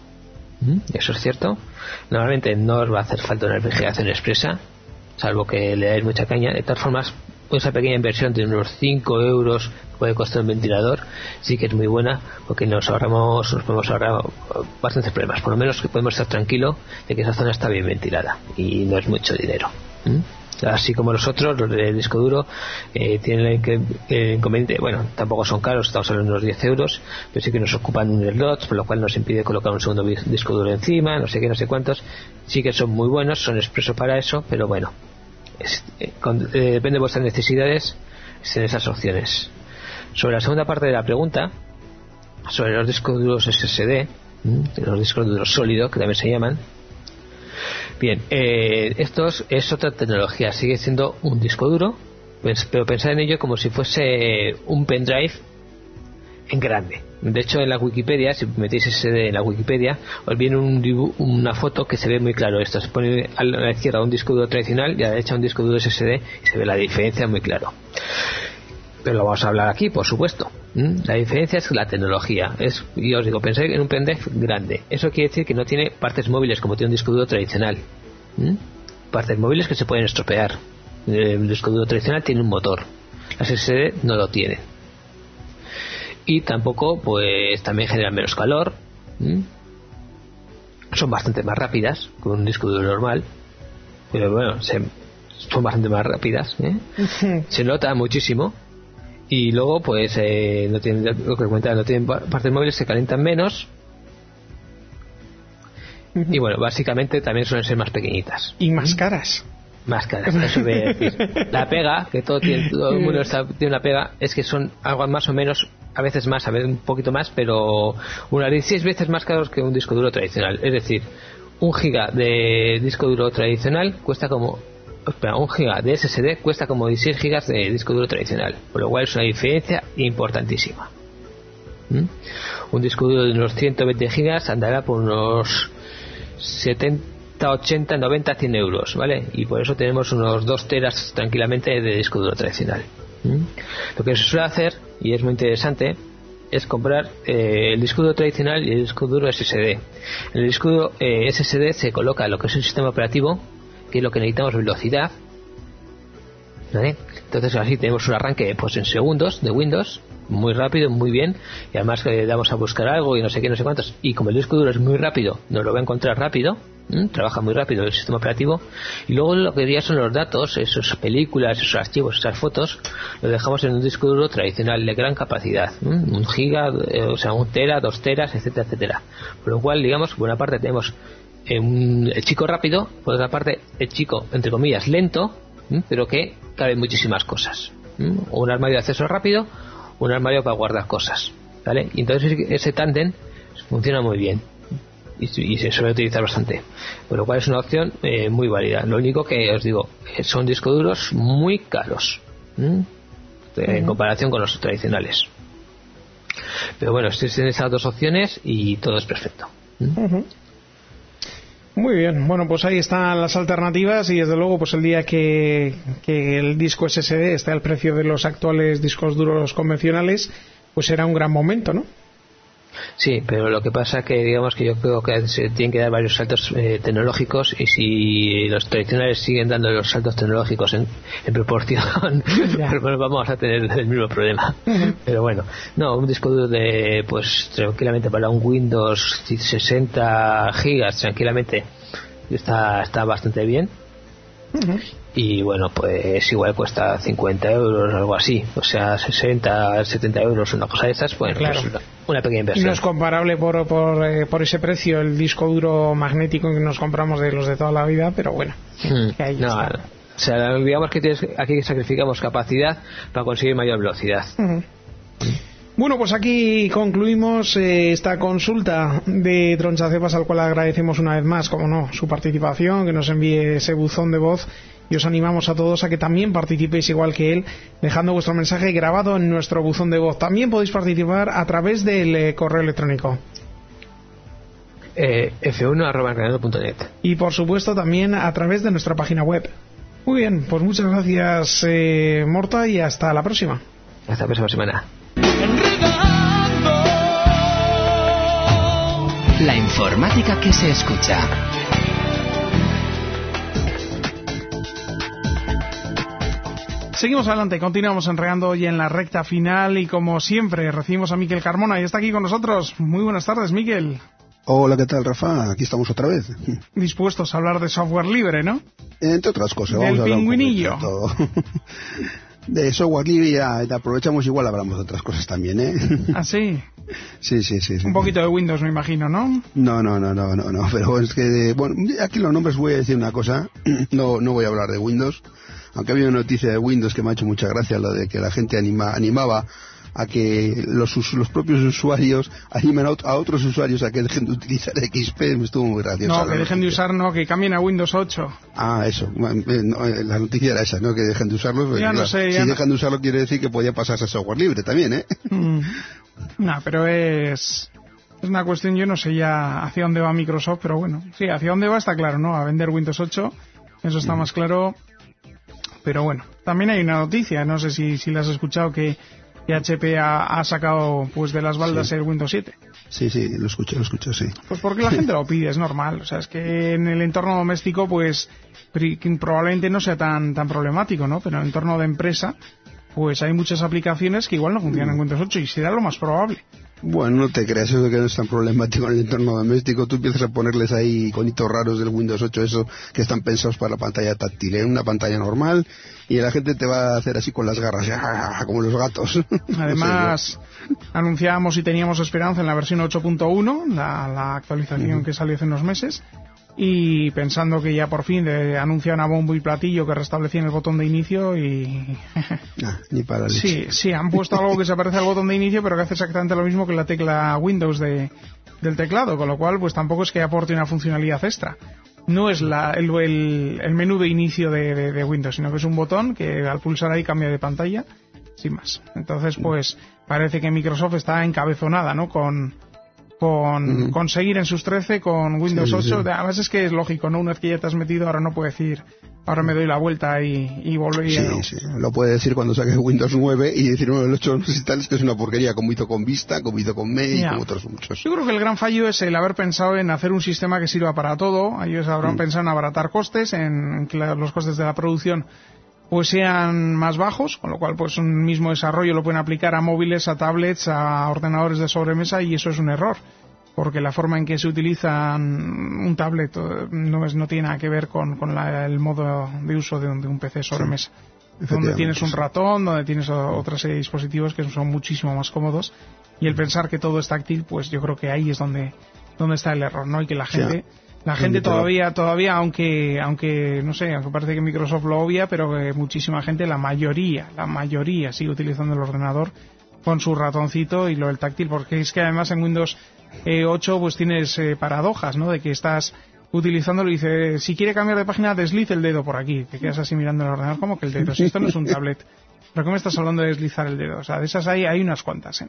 eso es cierto. Normalmente no os va a hacer falta una refrigeración expresa, salvo que le dais mucha caña. De todas formas, esa pequeña inversión de unos 5 euros que puede costar un ventilador sí que es muy buena, porque nos podemos ahorrar bastantes problemas. Por lo menos que podemos estar tranquilos de que esa zona está bien ventilada y no es mucho dinero. Así como los otros, los de disco duro, tienen el inconveniente, bueno, tampoco son caros, estamos hablando de unos 10 euros, pero sí que nos ocupan un slot, por lo cual nos impide colocar un segundo disco duro encima, no sé qué, no sé cuántos. Sí que son muy buenos, son expresos para eso, pero bueno, depende de vuestras necesidades, en esas opciones. Sobre la segunda parte de la pregunta, sobre los discos duros SSD, los discos duros sólidos, que también se llaman. Bien, esto es otra tecnología, sigue siendo un disco duro, pero pensad en ello como si fuese un pendrive en grande. De hecho, en la Wikipedia, si metéis SSD en la Wikipedia, os viene una foto que se ve muy claro esto. Se pone a la izquierda un disco duro tradicional y a la derecha un disco duro SSD y se ve la diferencia muy claro. Pero lo vamos a hablar aquí, por supuesto. La diferencia es la tecnología. Y os digo, pensé en un pendrive grande. Eso quiere decir que no tiene partes móviles como tiene un disco duro tradicional. Partes móviles que se pueden estropear. El disco duro tradicional tiene un motor. Las SSD no lo tienen. Y tampoco, pues también generan menos calor. Son bastante más rápidas que un disco duro normal. Pero bueno, son bastante más rápidas. Se nota muchísimo. Y luego, pues, no tienen, lo que comentaba, no tienen partes móviles, se calientan menos. Y bueno, básicamente también suelen ser más pequeñitas. Y más caras. Más caras, eso voy a decir. La pega, que todo el mundo tiene una pega, es que son algo más o menos, a veces más, a veces un poquito más, pero unas 16 veces más caros que un disco duro tradicional. Es decir, 1 giga de disco duro tradicional cuesta como... Espera, 1 giga de SSD cuesta como 16 gigas de disco duro tradicional, por lo cual es una diferencia importantísima. Un disco duro de unos 120 gigas andará por unos 70, 80, 90, 100 euros, ¿vale? Y por eso tenemos unos 2 teras tranquilamente de disco duro tradicional. Lo que se suele hacer, y es muy interesante, es comprar el disco duro tradicional y el disco duro SSD. En el disco duro SSD se coloca lo que es un sistema operativo, que es lo que necesitamos, velocidad, ¿vale? Entonces así tenemos un arranque pues en segundos de Windows, muy rápido, muy bien, y además que le damos a buscar algo y no sé qué, no sé cuántos, y como el disco duro es muy rápido, nos lo va a encontrar rápido, trabaja muy rápido el sistema operativo, y luego lo que diría son los datos, esas películas, esos archivos, esas fotos, lo dejamos en un disco duro tradicional de gran capacidad, 1 giga, o sea 1 tera, 2 teras, etcétera, etcétera. Por lo cual, digamos, por una parte tenemos el chico rápido, por otra parte el chico, entre comillas, lento, pero que cabe muchísimas cosas. Un armario de acceso rápido, un armario para guardar cosas, ¿vale? Y entonces ese tándem funciona muy bien y se suele utilizar bastante, por lo cual es una opción muy válida. Lo único que os digo, son discos duros muy caros en comparación con los tradicionales, pero bueno, existen esas 2 opciones y todo es perfecto. Muy bien, bueno, pues ahí están las alternativas, y desde luego pues el día que el disco SSD esté al precio de los actuales discos duros convencionales, pues será un gran momento, ¿no? Sí, pero lo que pasa que digamos que yo creo que se tienen que dar varios saltos tecnológicos, y si los tradicionales siguen dando los saltos tecnológicos en proporción, pues vamos a tener el mismo problema. Pero bueno, no, un disco duro de pues tranquilamente para un Windows 60 gigas tranquilamente está bastante bien. Y bueno, pues igual cuesta 50 euros, algo así, o sea 60, 70 euros, una cosa de esas, pues, claro, pues una pequeña inversión. No es comparable por ese precio el disco duro magnético que nos compramos de los de toda la vida, pero bueno, que ahí está. O sea, digamos que aquí sacrificamos capacidad para conseguir mayor velocidad. Bueno, pues aquí concluimos esta consulta de Tronchacepas, al cual agradecemos una vez más, como no, su participación, que nos envíe ese buzón de voz, y os animamos a todos a que también participéis igual que él, dejando vuestro mensaje grabado en nuestro buzón de voz. También podéis participar a través del correo electrónico f1@enredando.net, y por supuesto también a través de nuestra página web. Muy bien, pues muchas gracias, Morta, y hasta la próxima. Hasta la próxima semana. La informática que se escucha. Seguimos adelante, continuamos enredando hoy en la recta final, y como siempre recibimos a Miquel Carmona, y está aquí con nosotros. Muy buenas tardes, Miquel. Hola, ¿qué tal, Rafa? Aquí estamos otra vez. Dispuestos a hablar de software libre, ¿no? Entre otras cosas. Del vamos a pingüinillo. De software libre ya aprovechamos, igual hablamos de otras cosas también, ¿eh? ¿Ah, sí? Sí. Un poquito de Windows, me imagino, ¿no? No, pero es que, bueno, aquí los nombres voy a decir una cosa, no voy a hablar de Windows, aunque había una noticia de Windows que me ha hecho mucha gracia, lo de que la gente animaba a que los propios usuarios animen a otros usuarios a que dejen de utilizar XP. Me estuvo muy gracioso. No, que dejen de usar, no, que cambien a Windows 8. Ah, eso. La noticia era esa, ¿no? Que dejen de usarlo. Ya no sé. Si dejan de usarlo quiere decir que podía pasarse a software libre también, ¿eh? No, pero es una cuestión, yo no sé ya hacia dónde va Microsoft, pero bueno, sí, hacia dónde va está claro, ¿no? A vender Windows 8, eso está más claro. Pero bueno, también hay una noticia, no sé si la has escuchado, que HP ha sacado pues de las baldas el Windows 7. Sí, lo escucho, sí. Pues porque la gente lo pide, es normal. O sea, es que en el entorno doméstico pues probablemente no sea tan problemático, ¿no? Pero en el entorno de empresa pues hay muchas aplicaciones que igual no funcionan en Windows 8, y será lo más probable. Bueno, no te creas, eso de que no es tan problemático en el entorno doméstico. Tú empiezas a ponerles ahí iconitos raros del Windows 8, eso que están pensados para la pantalla táctil, ¿eh? Una pantalla normal, y la gente te va a hacer así con las garras, como los gatos. Además, anunciábamos y teníamos esperanza en la versión 8.1, la actualización que salió hace unos meses, y pensando que ya por fin anuncian a bombo y platillo que restablecían el botón de inicio, y ni para leche. Sí, han puesto algo que se parece al botón de inicio, pero que hace exactamente lo mismo que la tecla Windows del teclado, con lo cual pues tampoco es que aporte una funcionalidad extra. No es el menú de inicio de Windows, sino que es un botón que al pulsar ahí cambia de pantalla, sin más. Entonces pues parece que Microsoft está encabezonada, ¿no? con con seguir en sus 13 con Windows 8. Además es que es lógico, ¿no? Una vez que ya te has metido, ahora no puede decir, ahora me doy la vuelta y volví a... Sí, lo puede decir cuando saque Windows 9 y decir, bueno, el 8 no sé tal, es que es una porquería, como hizo con Vista, como hizo con Mail y como otros muchos. Yo creo que el gran fallo es el haber pensado en hacer un sistema que sirva para todo. Ellos habrán pensado en abaratar costes, en que los costes de la producción pues sean más bajos, con lo cual pues un mismo desarrollo lo pueden aplicar a móviles, a tablets, a ordenadores de sobremesa, y eso es un error, porque la forma en que se utiliza un tablet no tiene nada que ver con el modo de uso de un PC sobremesa, donde tienes un ratón, donde tienes otra serie de dispositivos que son muchísimo más cómodos, y el pensar que todo es táctil, pues yo creo que ahí es donde está el error, ¿no? Y que la gente... La gente todavía, aunque no sé, aunque parece que Microsoft lo obvia, pero que muchísima gente, la mayoría sigue utilizando el ordenador con su ratoncito y lo del táctil, porque es que además en Windows 8 pues tienes paradojas, ¿no? De que estás utilizándolo y dice, si quiere cambiar de página, deslice el dedo por aquí. Te quedas así mirando el ordenador, como que el dedo, si esto no es un tablet. ¿Pero qué me estás hablando de deslizar el dedo? O sea, de esas hay unas cuantas, ¿eh?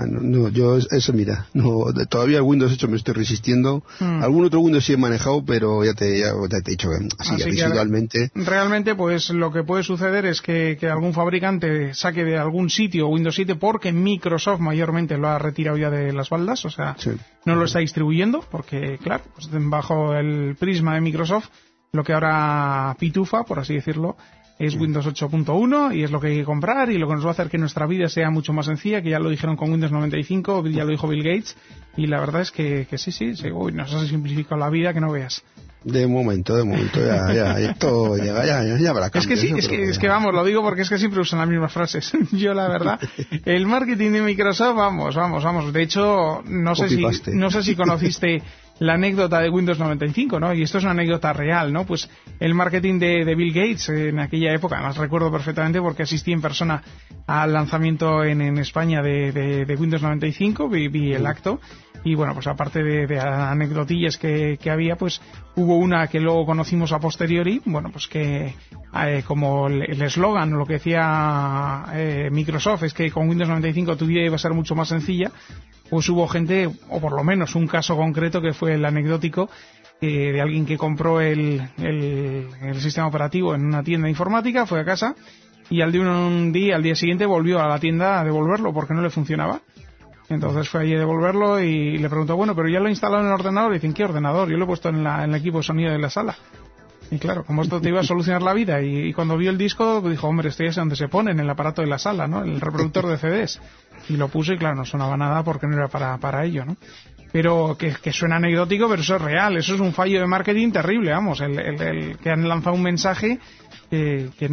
Yo eso, mira, todavía el Windows 8 me estoy resistiendo. Algún otro Windows sí he manejado, pero ya te he dicho que así visualmente... Realmente, pues lo que puede suceder es que algún fabricante saque de algún sitio Windows 7, porque Microsoft mayormente lo ha retirado ya de las baldas, o sea, no lo está distribuyendo, porque, claro, pues bajo el prisma de Microsoft, lo que ahora pitufa, por así decirlo, es Windows 8.1 y es lo que hay que comprar, y lo que nos va a hacer que nuestra vida sea mucho más sencilla, que ya lo dijeron con Windows 95, ya lo dijo Bill Gates, y la verdad es que sí, uy, nos ha simplificado la vida que no veas. De momento, ya, esto llega, ya habrá cambios. Es que vamos, lo digo porque es que siempre usan las mismas frases. Yo, la verdad, el marketing de Microsoft, vamos. De hecho, no sé si conociste la anécdota de Windows 95, ¿no? Y esto es una anécdota real, ¿no? Pues el marketing de Bill Gates en aquella época, además recuerdo perfectamente porque asistí en persona al lanzamiento en España de Windows 95, vi el acto, y bueno, pues aparte de anecdotillas que había, pues hubo una que luego conocimos a posteriori, bueno, pues que como el eslogan, lo que decía Microsoft es que con Windows 95 tu vida iba a ser mucho más sencilla, pues hubo gente, o por lo menos un caso concreto que fue el anecdótico, de alguien que compró el sistema operativo en una tienda informática, fue a casa y al día siguiente volvió a la tienda a devolverlo porque no le funcionaba. Entonces fue allí a devolverlo y le preguntó, bueno, pero ya lo he instalado en el ordenador. Y dicen, ¿qué ordenador? Yo lo he puesto en el equipo de sonido de la sala. Y claro, como esto te iba a solucionar la vida, y cuando vio el disco dijo, hombre, esto ya es donde se pone, en el aparato de la sala, ¿no? El reproductor de CDs. Y lo puso y claro, no sonaba nada porque no era para ello, ¿no? Pero que suena anecdótico, pero eso es real, eso es un fallo de marketing terrible, vamos, el que han lanzado un mensaje que te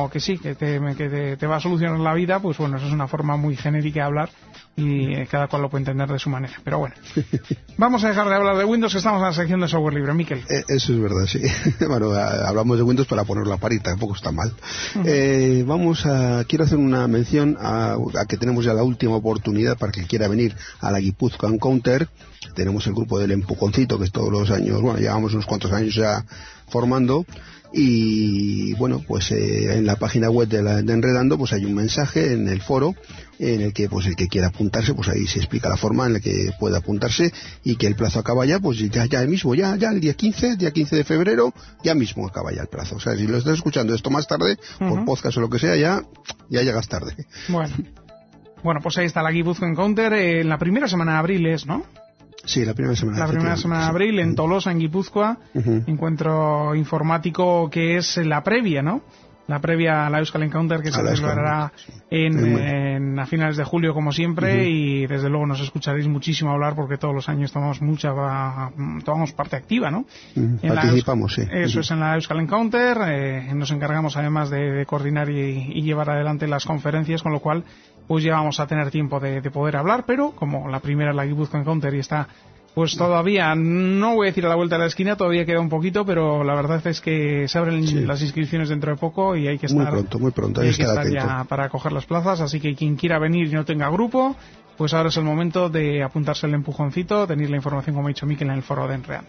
va a solucionar la vida, pues bueno, eso es una forma muy genérica de hablar y cada cual lo puede entender de su manera. Pero bueno, vamos a dejar de hablar de Windows, que estamos en la sección de software libre. Miquel. Eso es verdad, sí. Bueno, hablamos de Windows para poner la parita, tampoco está mal. Quiero hacer una mención a que tenemos ya la última oportunidad para que quiera venir a la Guipúzcoa Encounter. Tenemos el grupo del Empujoncito, que es todos los años, bueno, llevamos unos cuantos años ya formando. Y bueno, pues en la página web de Enredando pues hay un mensaje en el foro en el que pues el que quiera apuntarse, pues ahí se explica la forma en la que puede apuntarse, y que el plazo acaba ya, pues ya mismo, ya el día 15 de febrero, ya mismo acaba ya el plazo. O sea, si lo estás escuchando esto más tarde, por podcast o lo que sea, ya llegas tarde. Bueno, pues ahí está la Guipúzcoa Encounter, en la primera semana de abril es, ¿no? Sí, la primera semana de abril, en Tolosa, en Guipúzcoa, encuentro informático que es la previa, ¿no? La previa a la Euskal Encounter, que se celebrará a finales de julio, como siempre, y desde luego nos escucharéis muchísimo hablar, porque todos los años tomamos parte activa, ¿no? Participamos, sí. Eso es en la Euskal Encounter, nos encargamos además de coordinar y llevar adelante las conferencias, con lo cual pues ya vamos a tener tiempo de poder hablar, pero como la primera es la Guipúzcoa Encounter y está, pues todavía, no voy a decir a la vuelta de la esquina, todavía queda un poquito, pero la verdad es que se abren las inscripciones dentro de poco y hay que estar muy pronto, hay que estar atento ya para coger las plazas, así que quien quiera venir y no tenga grupo, pues ahora es el momento de apuntarse el empujoncito, tenéis la información, como ha dicho Miquel, en el foro de Enredando.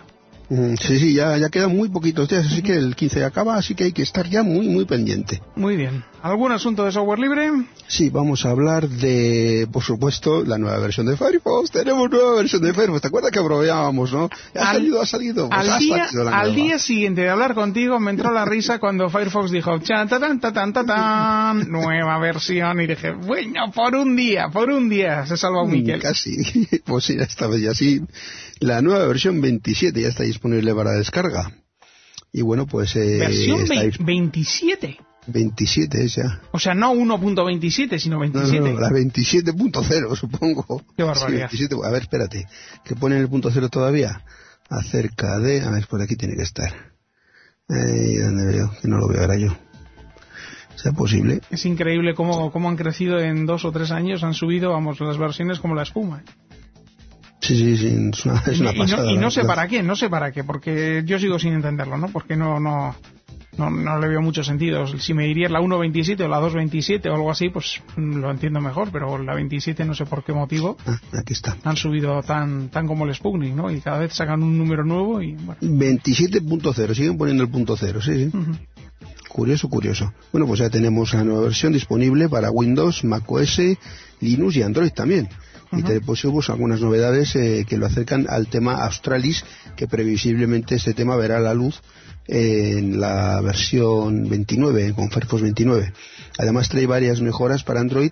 Sí, ya quedan muy poquitos días, así que el 15 acaba, así que hay que estar ya muy pendiente. Muy bien. ¿Algún asunto de software libre? Sí, vamos a hablar de, por supuesto, la nueva versión de Firefox. Tenemos nueva versión de Firefox. ¿Te acuerdas que bromeábamos, no? Ha salido. Pues al día siguiente de hablar contigo me entró la risa cuando Firefox dijo chan, tan, tan, tan, nueva versión, y dije, bueno, por un día se salva un Miquel. Casi, pues sí, esta vez ya sí. La nueva versión 27 ya está disponible para descarga. Y bueno, pues... ¿Versión 27? 27 es ya. O sea, no 1.27, sino 27. No, la 27.0, supongo. Qué barbaridad. Sí, 27, a ver, espérate. ¿Que ponen el punto cero todavía? Acerca de... A ver, por aquí tiene que estar. ¿Dónde veo? Que no lo veo ahora yo. ¿Sea posible? Es increíble cómo han crecido en 2 o 3 años. Han subido, vamos, las versiones como la espuma. Sí, es una pasada. Y no sé para qué, porque yo sigo sin entenderlo, ¿no? Porque no le veo mucho sentido. Si me dirías la 1.27 o la 2.27 o algo así, pues lo entiendo mejor, pero la 27 no sé por qué motivo. Aquí está. Han subido tan como el Sputnik, ¿no? Y cada vez sacan un número nuevo y bueno. 27.0, siguen poniendo el punto cero, sí. Curioso. Bueno, pues ya tenemos la nueva versión disponible para Windows, macOS, Linux y Android también. Y tenemos algunas novedades que lo acercan al tema Australis, que previsiblemente este tema verá la luz en la versión 29, con Firefox 29. Además trae varias mejoras para Android.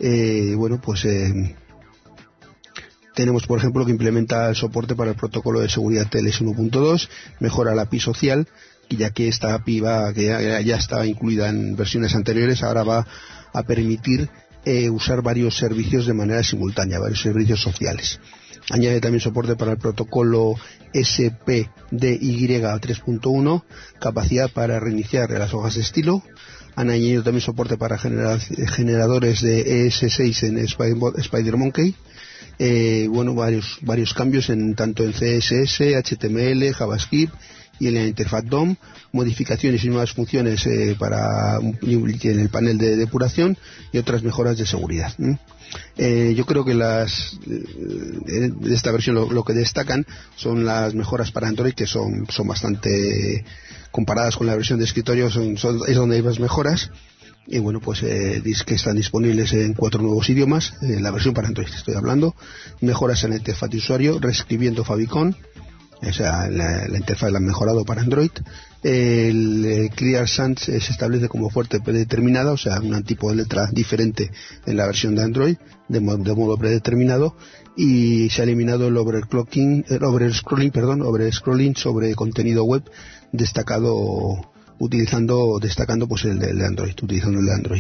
Tenemos, por ejemplo, que implementa el soporte para el protocolo de seguridad TLS 1.2, mejora la API social, ya que esta API ya estaba incluida en versiones anteriores, ahora va a permitir usar varios servicios de manera simultánea, varios servicios sociales. Añade también soporte para el protocolo SPDY 3.1, capacidad para reiniciar las hojas de estilo. Han añadido también soporte para generadores de ES6 en SpiderMonkey. Varios cambios tanto en CSS, HTML, JavaScript y en la interfaz DOM, modificaciones y nuevas funciones en el panel de depuración y otras mejoras de seguridad. Yo creo que de esta versión lo que destacan son las mejoras para Android, que son bastante comparadas con la versión de escritorio, es donde hay más mejoras. Y bueno, pues que están disponibles en 4 nuevos idiomas, la versión para Android estoy hablando. Mejoras en la interfaz de usuario, reescribiendo Favicon, o sea, la interfaz la han mejorado para Android. El Clear Sans se establece como fuente predeterminada, o sea, un tipo de letra diferente en la versión de Android, de modo predeterminado. Y se ha eliminado el overscrolling sobre contenido web, destacando pues el de Android, utilizando el de Android.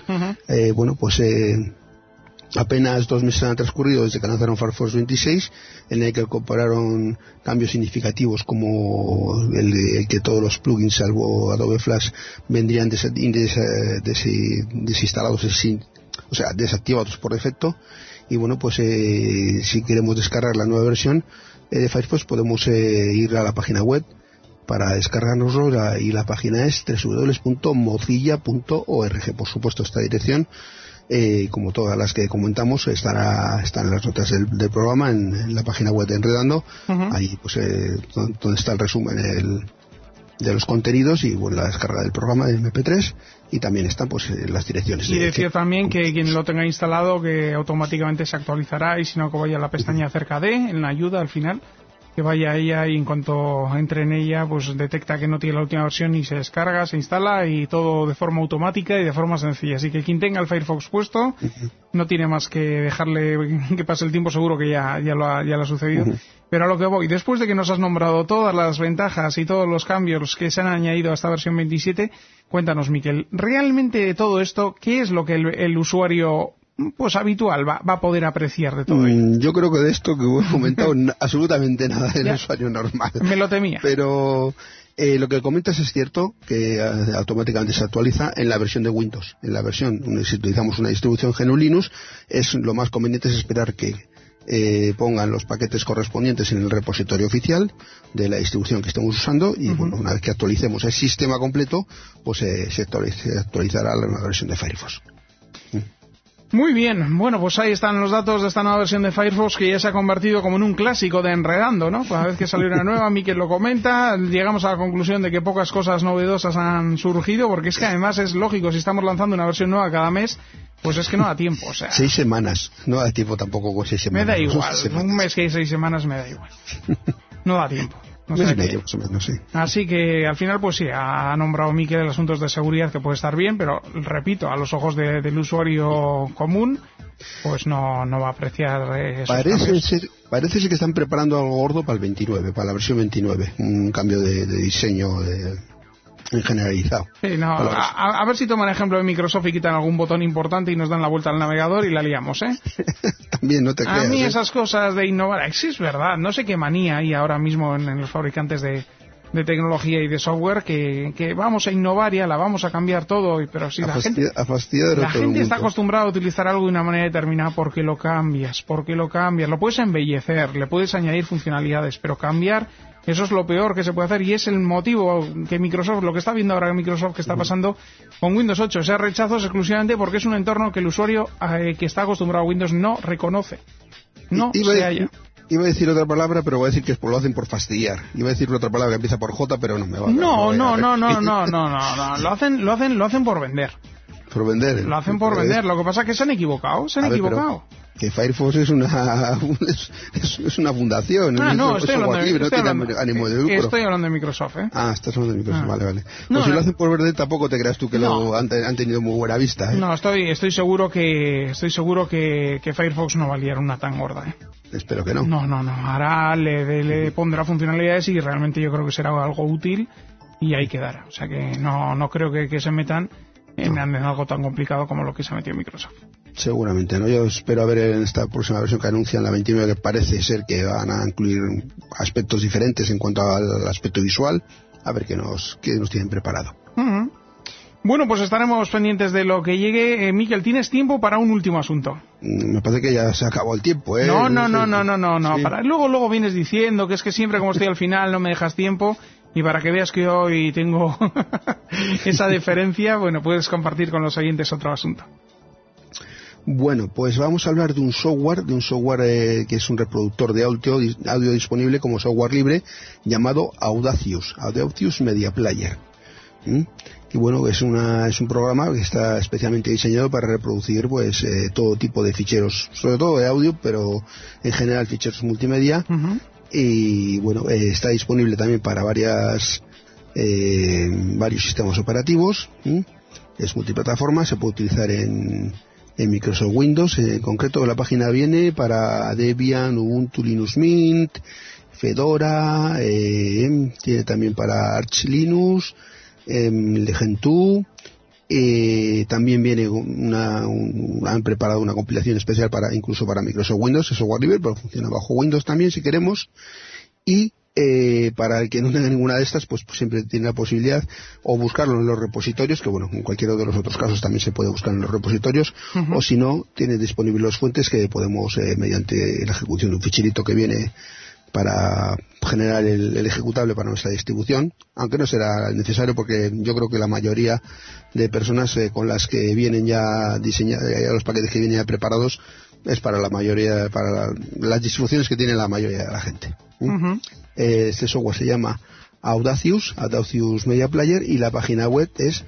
Apenas 2 meses han transcurrido desde que lanzaron Firefox 26, en el que incorporaron cambios significativos como el que todos los plugins salvo Adobe Flash vendrían desinstalados, o sea, desactivados por defecto. Y bueno, pues si queremos descargar la nueva versión de Firefox podemos ir a la página web para descargárnoslo, y la página es www.mozilla.org. Por supuesto, esta dirección, como todas las que comentamos, están en las notas del programa, en la página web de Enredando. Ahí pues donde está el resumen de los contenidos y bueno, la descarga del programa de MP3, y también están pues las direcciones. Y decir también que quien lo tenga instalado, que automáticamente se actualizará, y si no, que vaya a la pestaña acerca de, en la ayuda al final, que vaya a ella, y en cuanto entre en ella pues detecta que no tiene la última versión y se descarga, se instala, y todo de forma automática y de forma sencilla. Así que quien tenga el Firefox puesto no tiene más que dejarle que pase el tiempo, seguro que ya lo ha sucedido. Pero a lo que voy, después de que nos has nombrado todas las ventajas y todos los cambios que se han añadido a esta versión 27, cuéntanos, Miquel, realmente todo esto, ¿qué es lo que el usuario pues habitual va a poder apreciar de todo ello? Yo creo que de esto que he comentado absolutamente nada del usuario normal. Me lo temía. Pero lo que comentas es cierto, que automáticamente se actualiza en la versión de Windows. En la versión, si utilizamos una distribución GNU Linux, lo más conveniente es esperar que pongan los paquetes correspondientes en el repositorio oficial de la distribución que estemos usando, y bueno, una vez que actualicemos el sistema completo, pues se actualizará la nueva versión de Firefox. Muy bien, bueno, pues ahí están los datos de esta nueva versión de Firefox que ya se ha convertido como en un clásico de Enredando, ¿no? Cada vez que sale una nueva, Mikel lo comenta, llegamos a la conclusión de que pocas cosas novedosas han surgido, porque es que además es lógico, si estamos lanzando una versión nueva cada mes, pues es que no da tiempo, o sea... 6 semanas, no da tiempo tampoco con 6 semanas. Me da igual, un mes que hay 6 semanas me da igual. No da tiempo. No sé medio, más o menos, sí. Así que al final, pues sí, ha nombrado Mikel el asuntos de seguridad que puede estar bien, pero repito, a los ojos del usuario común, pues no va a apreciar esos Parece ser que están preparando algo gordo para el 29, para la versión 29, un cambio de diseño en generalizado. Sí, no, a ver si toman ejemplo de Microsoft y quitan algún botón importante y nos dan la vuelta al navegador y la liamos, ¿eh? También, no te creas. A mí esas cosas de innovar, sí es verdad, no sé qué manía hay ahora mismo en los fabricantes de tecnología y de software que vamos a innovar y la vamos a cambiar todo, pero si la gente está acostumbrada a utilizar algo de una manera determinada, porque lo cambias, lo puedes embellecer, le puedes añadir funcionalidades, pero cambiar, eso es lo peor que se puede hacer y es el motivo que Microsoft, lo que está viendo ahora Microsoft que está pasando con Windows 8, ese rechazo es exclusivamente porque es un entorno que el usuario que está acostumbrado a Windows no reconoce, no se halla. Iba a decir otra palabra, pero voy a decir que lo hacen por fastidiar. Iba a decir otra palabra que empieza por J, pero no me va a... No, lo hacen por vender. Por vender. Lo hacen por vender. Lo que pasa es que se han equivocado. Que Firefox es una fundación. Estoy hablando de Microsoft, ¿eh? Estás hablando de Microsoft, vale. Pues si lo hacen por vender, tampoco te creas tú que han tenido muy buena vista, ¿eh? No, estoy seguro que Firefox no va a liar una tan gorda, ¿eh? Espero que no. No. Ahora le pondrá funcionalidades y realmente yo creo que será algo útil y ahí quedará. O sea que no creo que se metan en algo tan complicado como lo que se ha metido Microsoft. Seguramente, ¿no? Yo espero a ver en esta próxima versión que anuncian, la 29, que parece ser que van a incluir aspectos diferentes en cuanto al aspecto visual, a ver qué nos tienen preparado. Uh-huh. Bueno, pues estaremos pendientes de lo que llegue. Mikel, ¿tienes tiempo para un último asunto? Me parece que ya se acabó el tiempo, ¿eh? No. Sí. Luego vienes diciendo que es que siempre como estoy al final no me dejas tiempo. Y para que veas que hoy tengo esa deferencia, bueno, puedes compartir con los oyentes otro asunto. Bueno, pues vamos a hablar de un software que es un reproductor de audio disponible como software libre llamado Audacious Media Player. Y bueno, es un programa que está especialmente diseñado para reproducir pues todo tipo de ficheros, sobre todo de audio, pero en general ficheros multimedia. Uh-huh. Y bueno, está disponible también para varios sistemas operativos. Es multiplataforma, se puede utilizar en Microsoft Windows. En concreto, la página viene para Debian, Ubuntu, Linux Mint, Fedora, tiene también para Arch Linux, Gentoo. También viene han preparado una compilación especial incluso para Microsoft Windows, es software libre, pero funciona bajo Windows también si queremos. Y para el que no tenga ninguna de estas, pues siempre tiene la posibilidad o buscarlo en los repositorios, que bueno, en cualquiera de los otros casos también se puede buscar en los repositorios, uh-huh. O si no, tiene disponibles las fuentes que podemos, mediante la ejecución de un ficherito que viene para generar el ejecutable para nuestra distribución, aunque no será necesario porque yo creo que la mayoría de personas con las que vienen ya diseñados, los paquetes que vienen ya preparados, es para la mayoría, para las distribuciones que tiene la mayoría de la gente. Uh-huh. Este software se llama Audacious Media Player y la página web es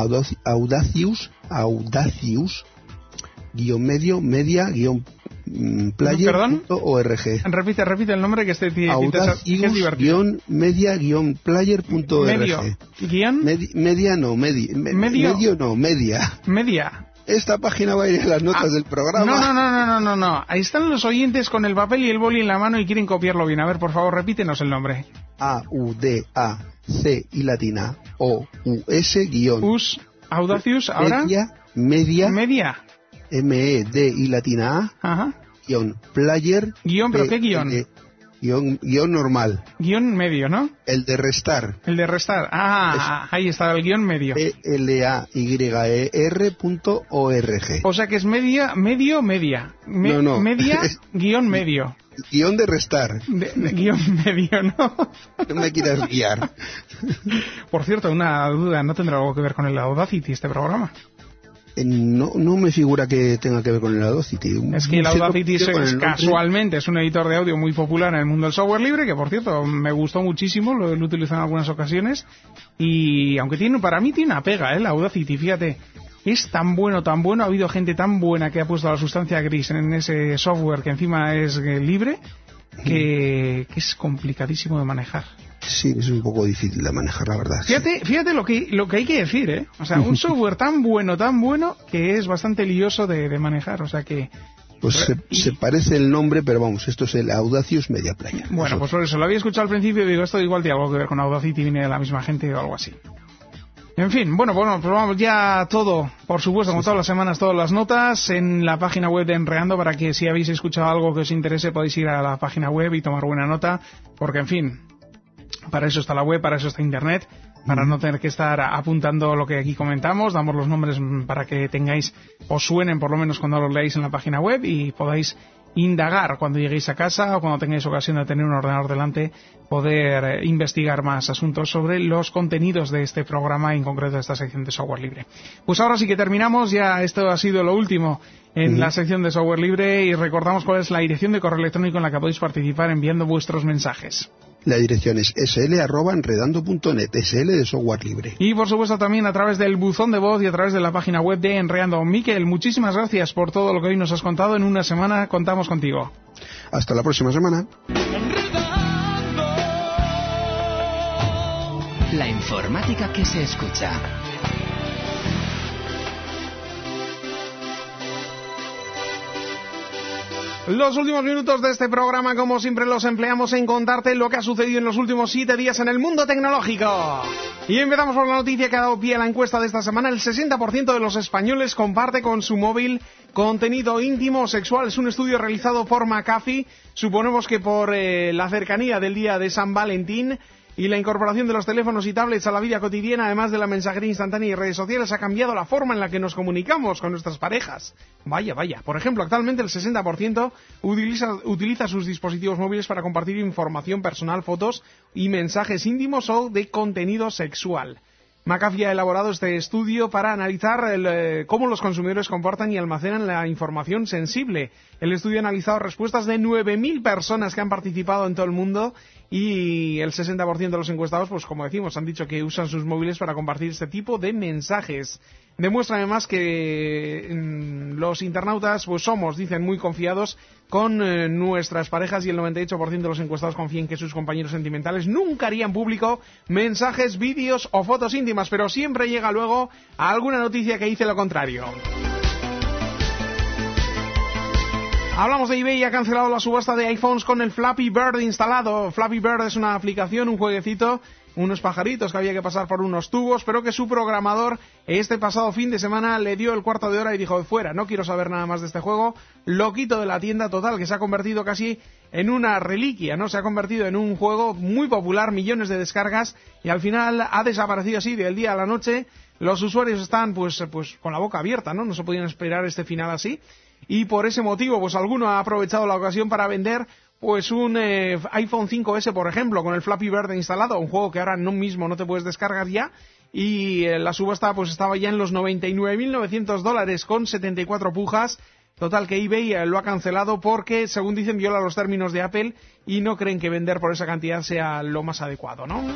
Audacious-media-player.org. Repite el nombre que es divertido. Audacious-media-player.org. Media. Esta página va a ir en las notas del programa. No. Ahí están los oyentes con el papel y el boli en la mano y quieren copiarlo bien. A ver, por favor, repítenos el nombre. A-U-D-A-C y latina O-U-S Audacious, ahora. Media. M-E-D y latina A. Ajá. Player. ¿Pero qué guión? Guión normal. Guión medio, ¿no? El de restar. Ahí está, el guión medio. player.org. O sea que es media. No. Media, guión medio. Guión de restar. Guión medio, ¿no? No me quieras guiar. Por cierto, una duda, ¿no tendrá algo que ver con el Audacity este programa? no me figura que tenga que ver con el Audacity. Es que el Audacity casualmente es un editor de audio muy popular en el mundo del software libre, que por cierto me gustó muchísimo, lo he utilizado en algunas ocasiones, y aunque para mí tiene una pega, el Audacity, fíjate, es tan bueno, ha habido gente tan buena que ha puesto la sustancia gris en ese software que encima es libre, que es complicadísimo de manejar. Sí, es un poco difícil de manejar, la verdad. Fíjate lo que hay que decir, ¿eh? O sea, un software tan bueno, que es bastante lioso de manejar, o sea que... Pues se parece el nombre, pero vamos, esto es el Audacious Media Player. Bueno, pues por eso lo había escuchado al principio y digo, esto igual tiene algo que ver con Audacity, viene de la misma gente o algo así. En fin, bueno, pues vamos ya todo, por supuesto, como todas las semanas, todas las notas en la página web de Enreando, para que si habéis escuchado algo que os interese podéis ir a la página web y tomar buena nota, porque en fin, para eso está la web, para eso está Internet, para no tener que estar apuntando lo que aquí comentamos. Damos los nombres para que tengáis, os suenen por lo menos cuando los leáis en la página web y podáis indagar cuando lleguéis a casa o cuando tengáis ocasión de tener un ordenador delante, poder investigar más asuntos sobre los contenidos de este programa, en concreto de esta sección de software libre. Pues ahora sí que terminamos, ya esto ha sido lo último en la sección de software libre, y recordamos cuál es la dirección de correo electrónico en la que podéis participar enviando vuestros mensajes. La dirección es sl@enredando.net, SL de software libre. Y por supuesto también a través del buzón de voz y a través de la página web de Enredando. Miquel, muchísimas gracias por todo lo que hoy nos has contado. En una semana contamos contigo. Hasta la próxima semana. La informática que se escucha. Los últimos minutos de este programa, como siempre, los empleamos en contarte lo que ha sucedido en los últimos 7 días en el mundo tecnológico. Y empezamos por la noticia que ha dado pie a la encuesta de esta semana. El 60% de los españoles comparte con su móvil contenido íntimo o sexual. Es un estudio realizado por McAfee. Suponemos que por la cercanía del día de San Valentín y la incorporación de los teléfonos y tablets a la vida cotidiana, además de la mensajería instantánea y redes sociales, ha cambiado la forma en la que nos comunicamos con nuestras parejas. Vaya. Por ejemplo, actualmente el 60% utiliza sus dispositivos móviles para compartir información personal, fotos y mensajes íntimos o de contenido sexual. McAfee ha elaborado este estudio para analizar cómo los consumidores comportan y almacenan la información sensible. El estudio ha analizado respuestas de 9.000 personas que han participado en todo el mundo, y el 60% de los encuestados, pues como decimos, han dicho que usan sus móviles para compartir este tipo de mensajes. Demuestra además que los internautas pues somos, dicen, muy confiados con nuestras parejas, y el 98% de los encuestados confían que sus compañeros sentimentales nunca harían público mensajes, vídeos o fotos íntimas, pero siempre llega luego a alguna noticia que dice lo contrario. Hablamos de eBay, ha cancelado la subasta de iPhones con el Flappy Bird instalado. Flappy Bird es una aplicación, un jueguecito, unos pajaritos que había que pasar por unos tubos, pero que su programador este pasado fin de semana le dio el cuarto de hora y dijo: fuera, no quiero saber nada más de este juego, lo quito de la tienda. Total, que se ha convertido casi en una reliquia, ¿no? Se ha convertido en un juego muy popular, millones de descargas, y al final ha desaparecido así del día a la noche. Los usuarios están pues con la boca abierta, ¿no? No se podían esperar este final así. Y por ese motivo, pues alguno ha aprovechado la ocasión para vender pues un iPhone 5S, por ejemplo, con el Flappy Bird instalado, un juego que ahora no te puedes descargar ya, y la subasta pues estaba ya en los $99.900 con 74 pujas. Total, que eBay lo ha cancelado porque, según dicen, viola los términos de Apple y no creen que vender por esa cantidad sea lo más adecuado, ¿no?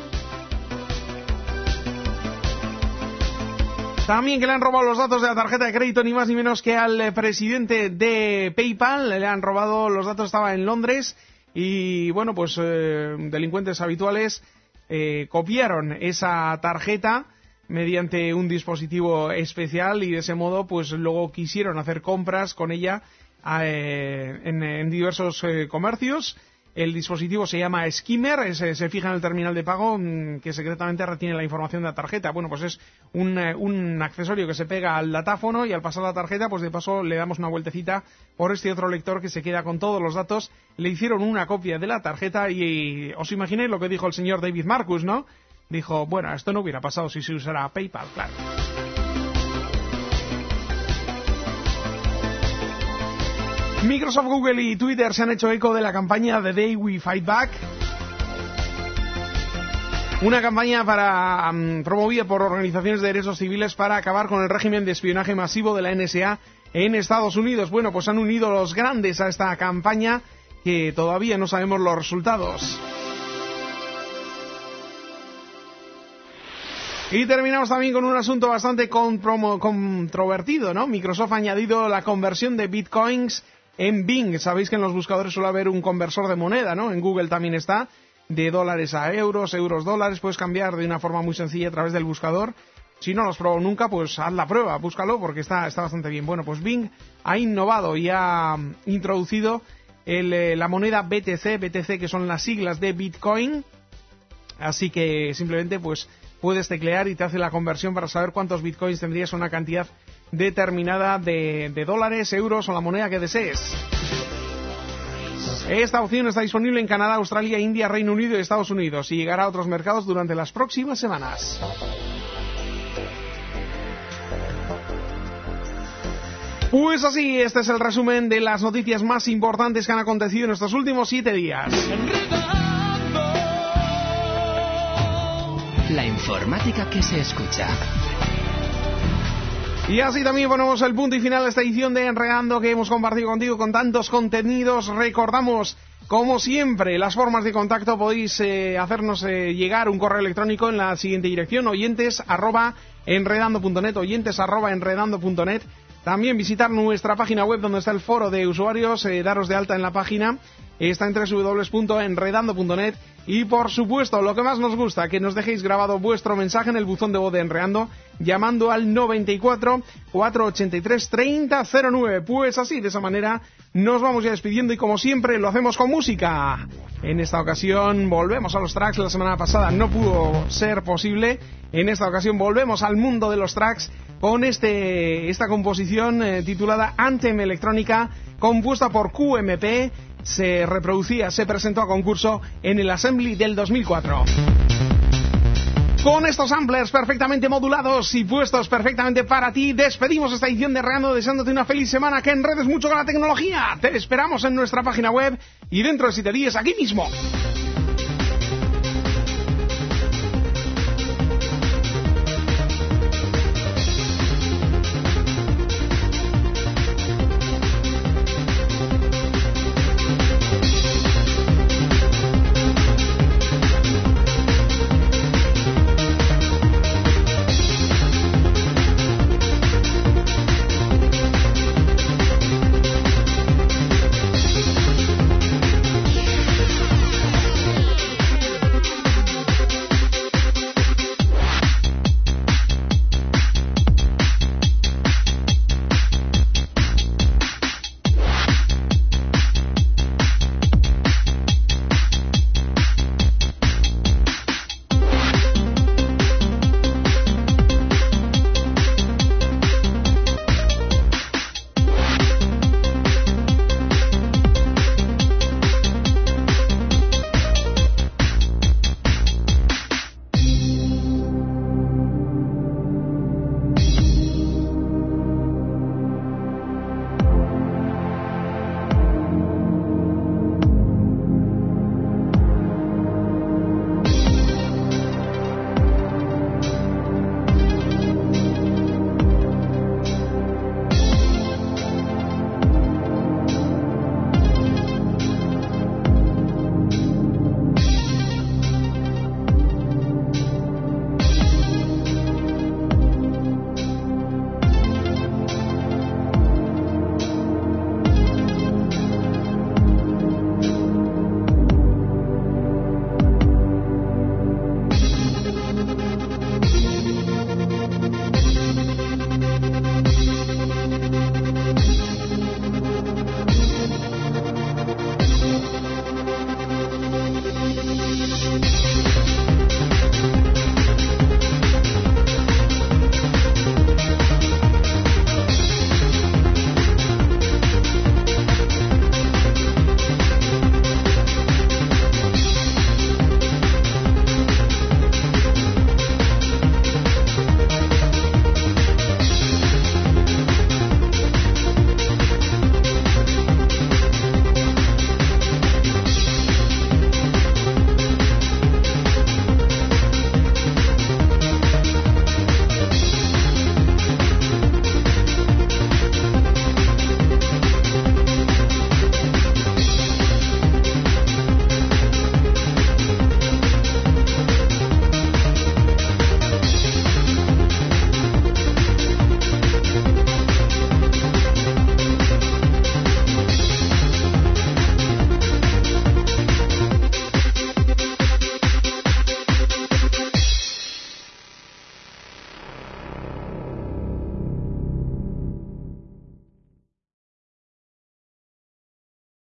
También que le han robado los datos de la tarjeta de crédito, ni más ni menos que al presidente de PayPal. Le han robado los datos, estaba en Londres, y bueno, pues delincuentes habituales copiaron esa tarjeta mediante un dispositivo especial, y de ese modo pues luego quisieron hacer compras con ella en diversos comercios. El dispositivo se llama Skimmer, se fija en el terminal de pago que secretamente retiene la información de la tarjeta. Bueno, pues es un accesorio que se pega al datáfono, y al pasar la tarjeta, pues de paso le damos una vueltecita por este otro lector que se queda con todos los datos. Le hicieron una copia de la tarjeta y os imagináis lo que dijo el señor David Marcus, ¿no? Dijo, bueno, esto no hubiera pasado si se usara PayPal, claro. Microsoft, Google y Twitter se han hecho eco de la campaña The Day We Fight Back. Una campaña promovida por organizaciones de derechos civiles para acabar con el régimen de espionaje masivo de la NSA en Estados Unidos. Bueno, pues han unido los grandes a esta campaña que todavía no sabemos los resultados. Y terminamos también con un asunto bastante controvertido, ¿no? Microsoft ha añadido la conversión de bitcoins en Bing. Sabéis que en los buscadores suele haber un conversor de moneda, ¿no? En Google también está, de dólares a euros, dólares. Puedes cambiar de una forma muy sencilla a través del buscador. Si no lo has probado nunca, pues haz la prueba, búscalo porque está bastante bien. Bueno, pues Bing ha innovado y ha introducido la moneda BTC, que son las siglas de Bitcoin. Así que simplemente pues puedes teclear y te hace la conversión para saber cuántos bitcoins tendrías, una cantidad determinada de dólares, euros o la moneda que desees. Esta opción está disponible en Canadá, Australia, India, Reino Unido y Estados Unidos y llegará a otros mercados durante las próximas semanas. Pues así, este es el resumen de las noticias más importantes que han acontecido en estos últimos 7 días. La informática que se escucha. Y así también ponemos el punto y final a esta edición de Enredando que hemos compartido contigo con tantos contenidos. Recordamos, como siempre, las formas de contacto. Podéis hacernos llegar un correo electrónico en la siguiente dirección: oyentes@enredando.net, oyentes@enredando.net. También visitar nuestra página web donde está el foro de usuarios, daros de alta en la página. Está en www.enredando.net. Y por supuesto, lo que más nos gusta, que nos dejéis grabado vuestro mensaje en el buzón de voz de Enredando, llamando al 94 483 3009. Pues así, de esa manera, nos vamos ya despidiendo y como siempre lo hacemos con música. En esta ocasión volvemos a los tracks. La semana pasada no pudo ser posible. En esta ocasión volvemos al mundo de los tracks con esta composición titulada Anthem Electrónica, compuesta por QMP. Se presentó a concurso en el Assembly del 2004. Con estos samplers perfectamente modulados y puestos perfectamente para ti, despedimos esta edición de Enredando deseándote una feliz semana, que enredes mucho con la tecnología. Te esperamos en nuestra página web y dentro de 7 días aquí mismo.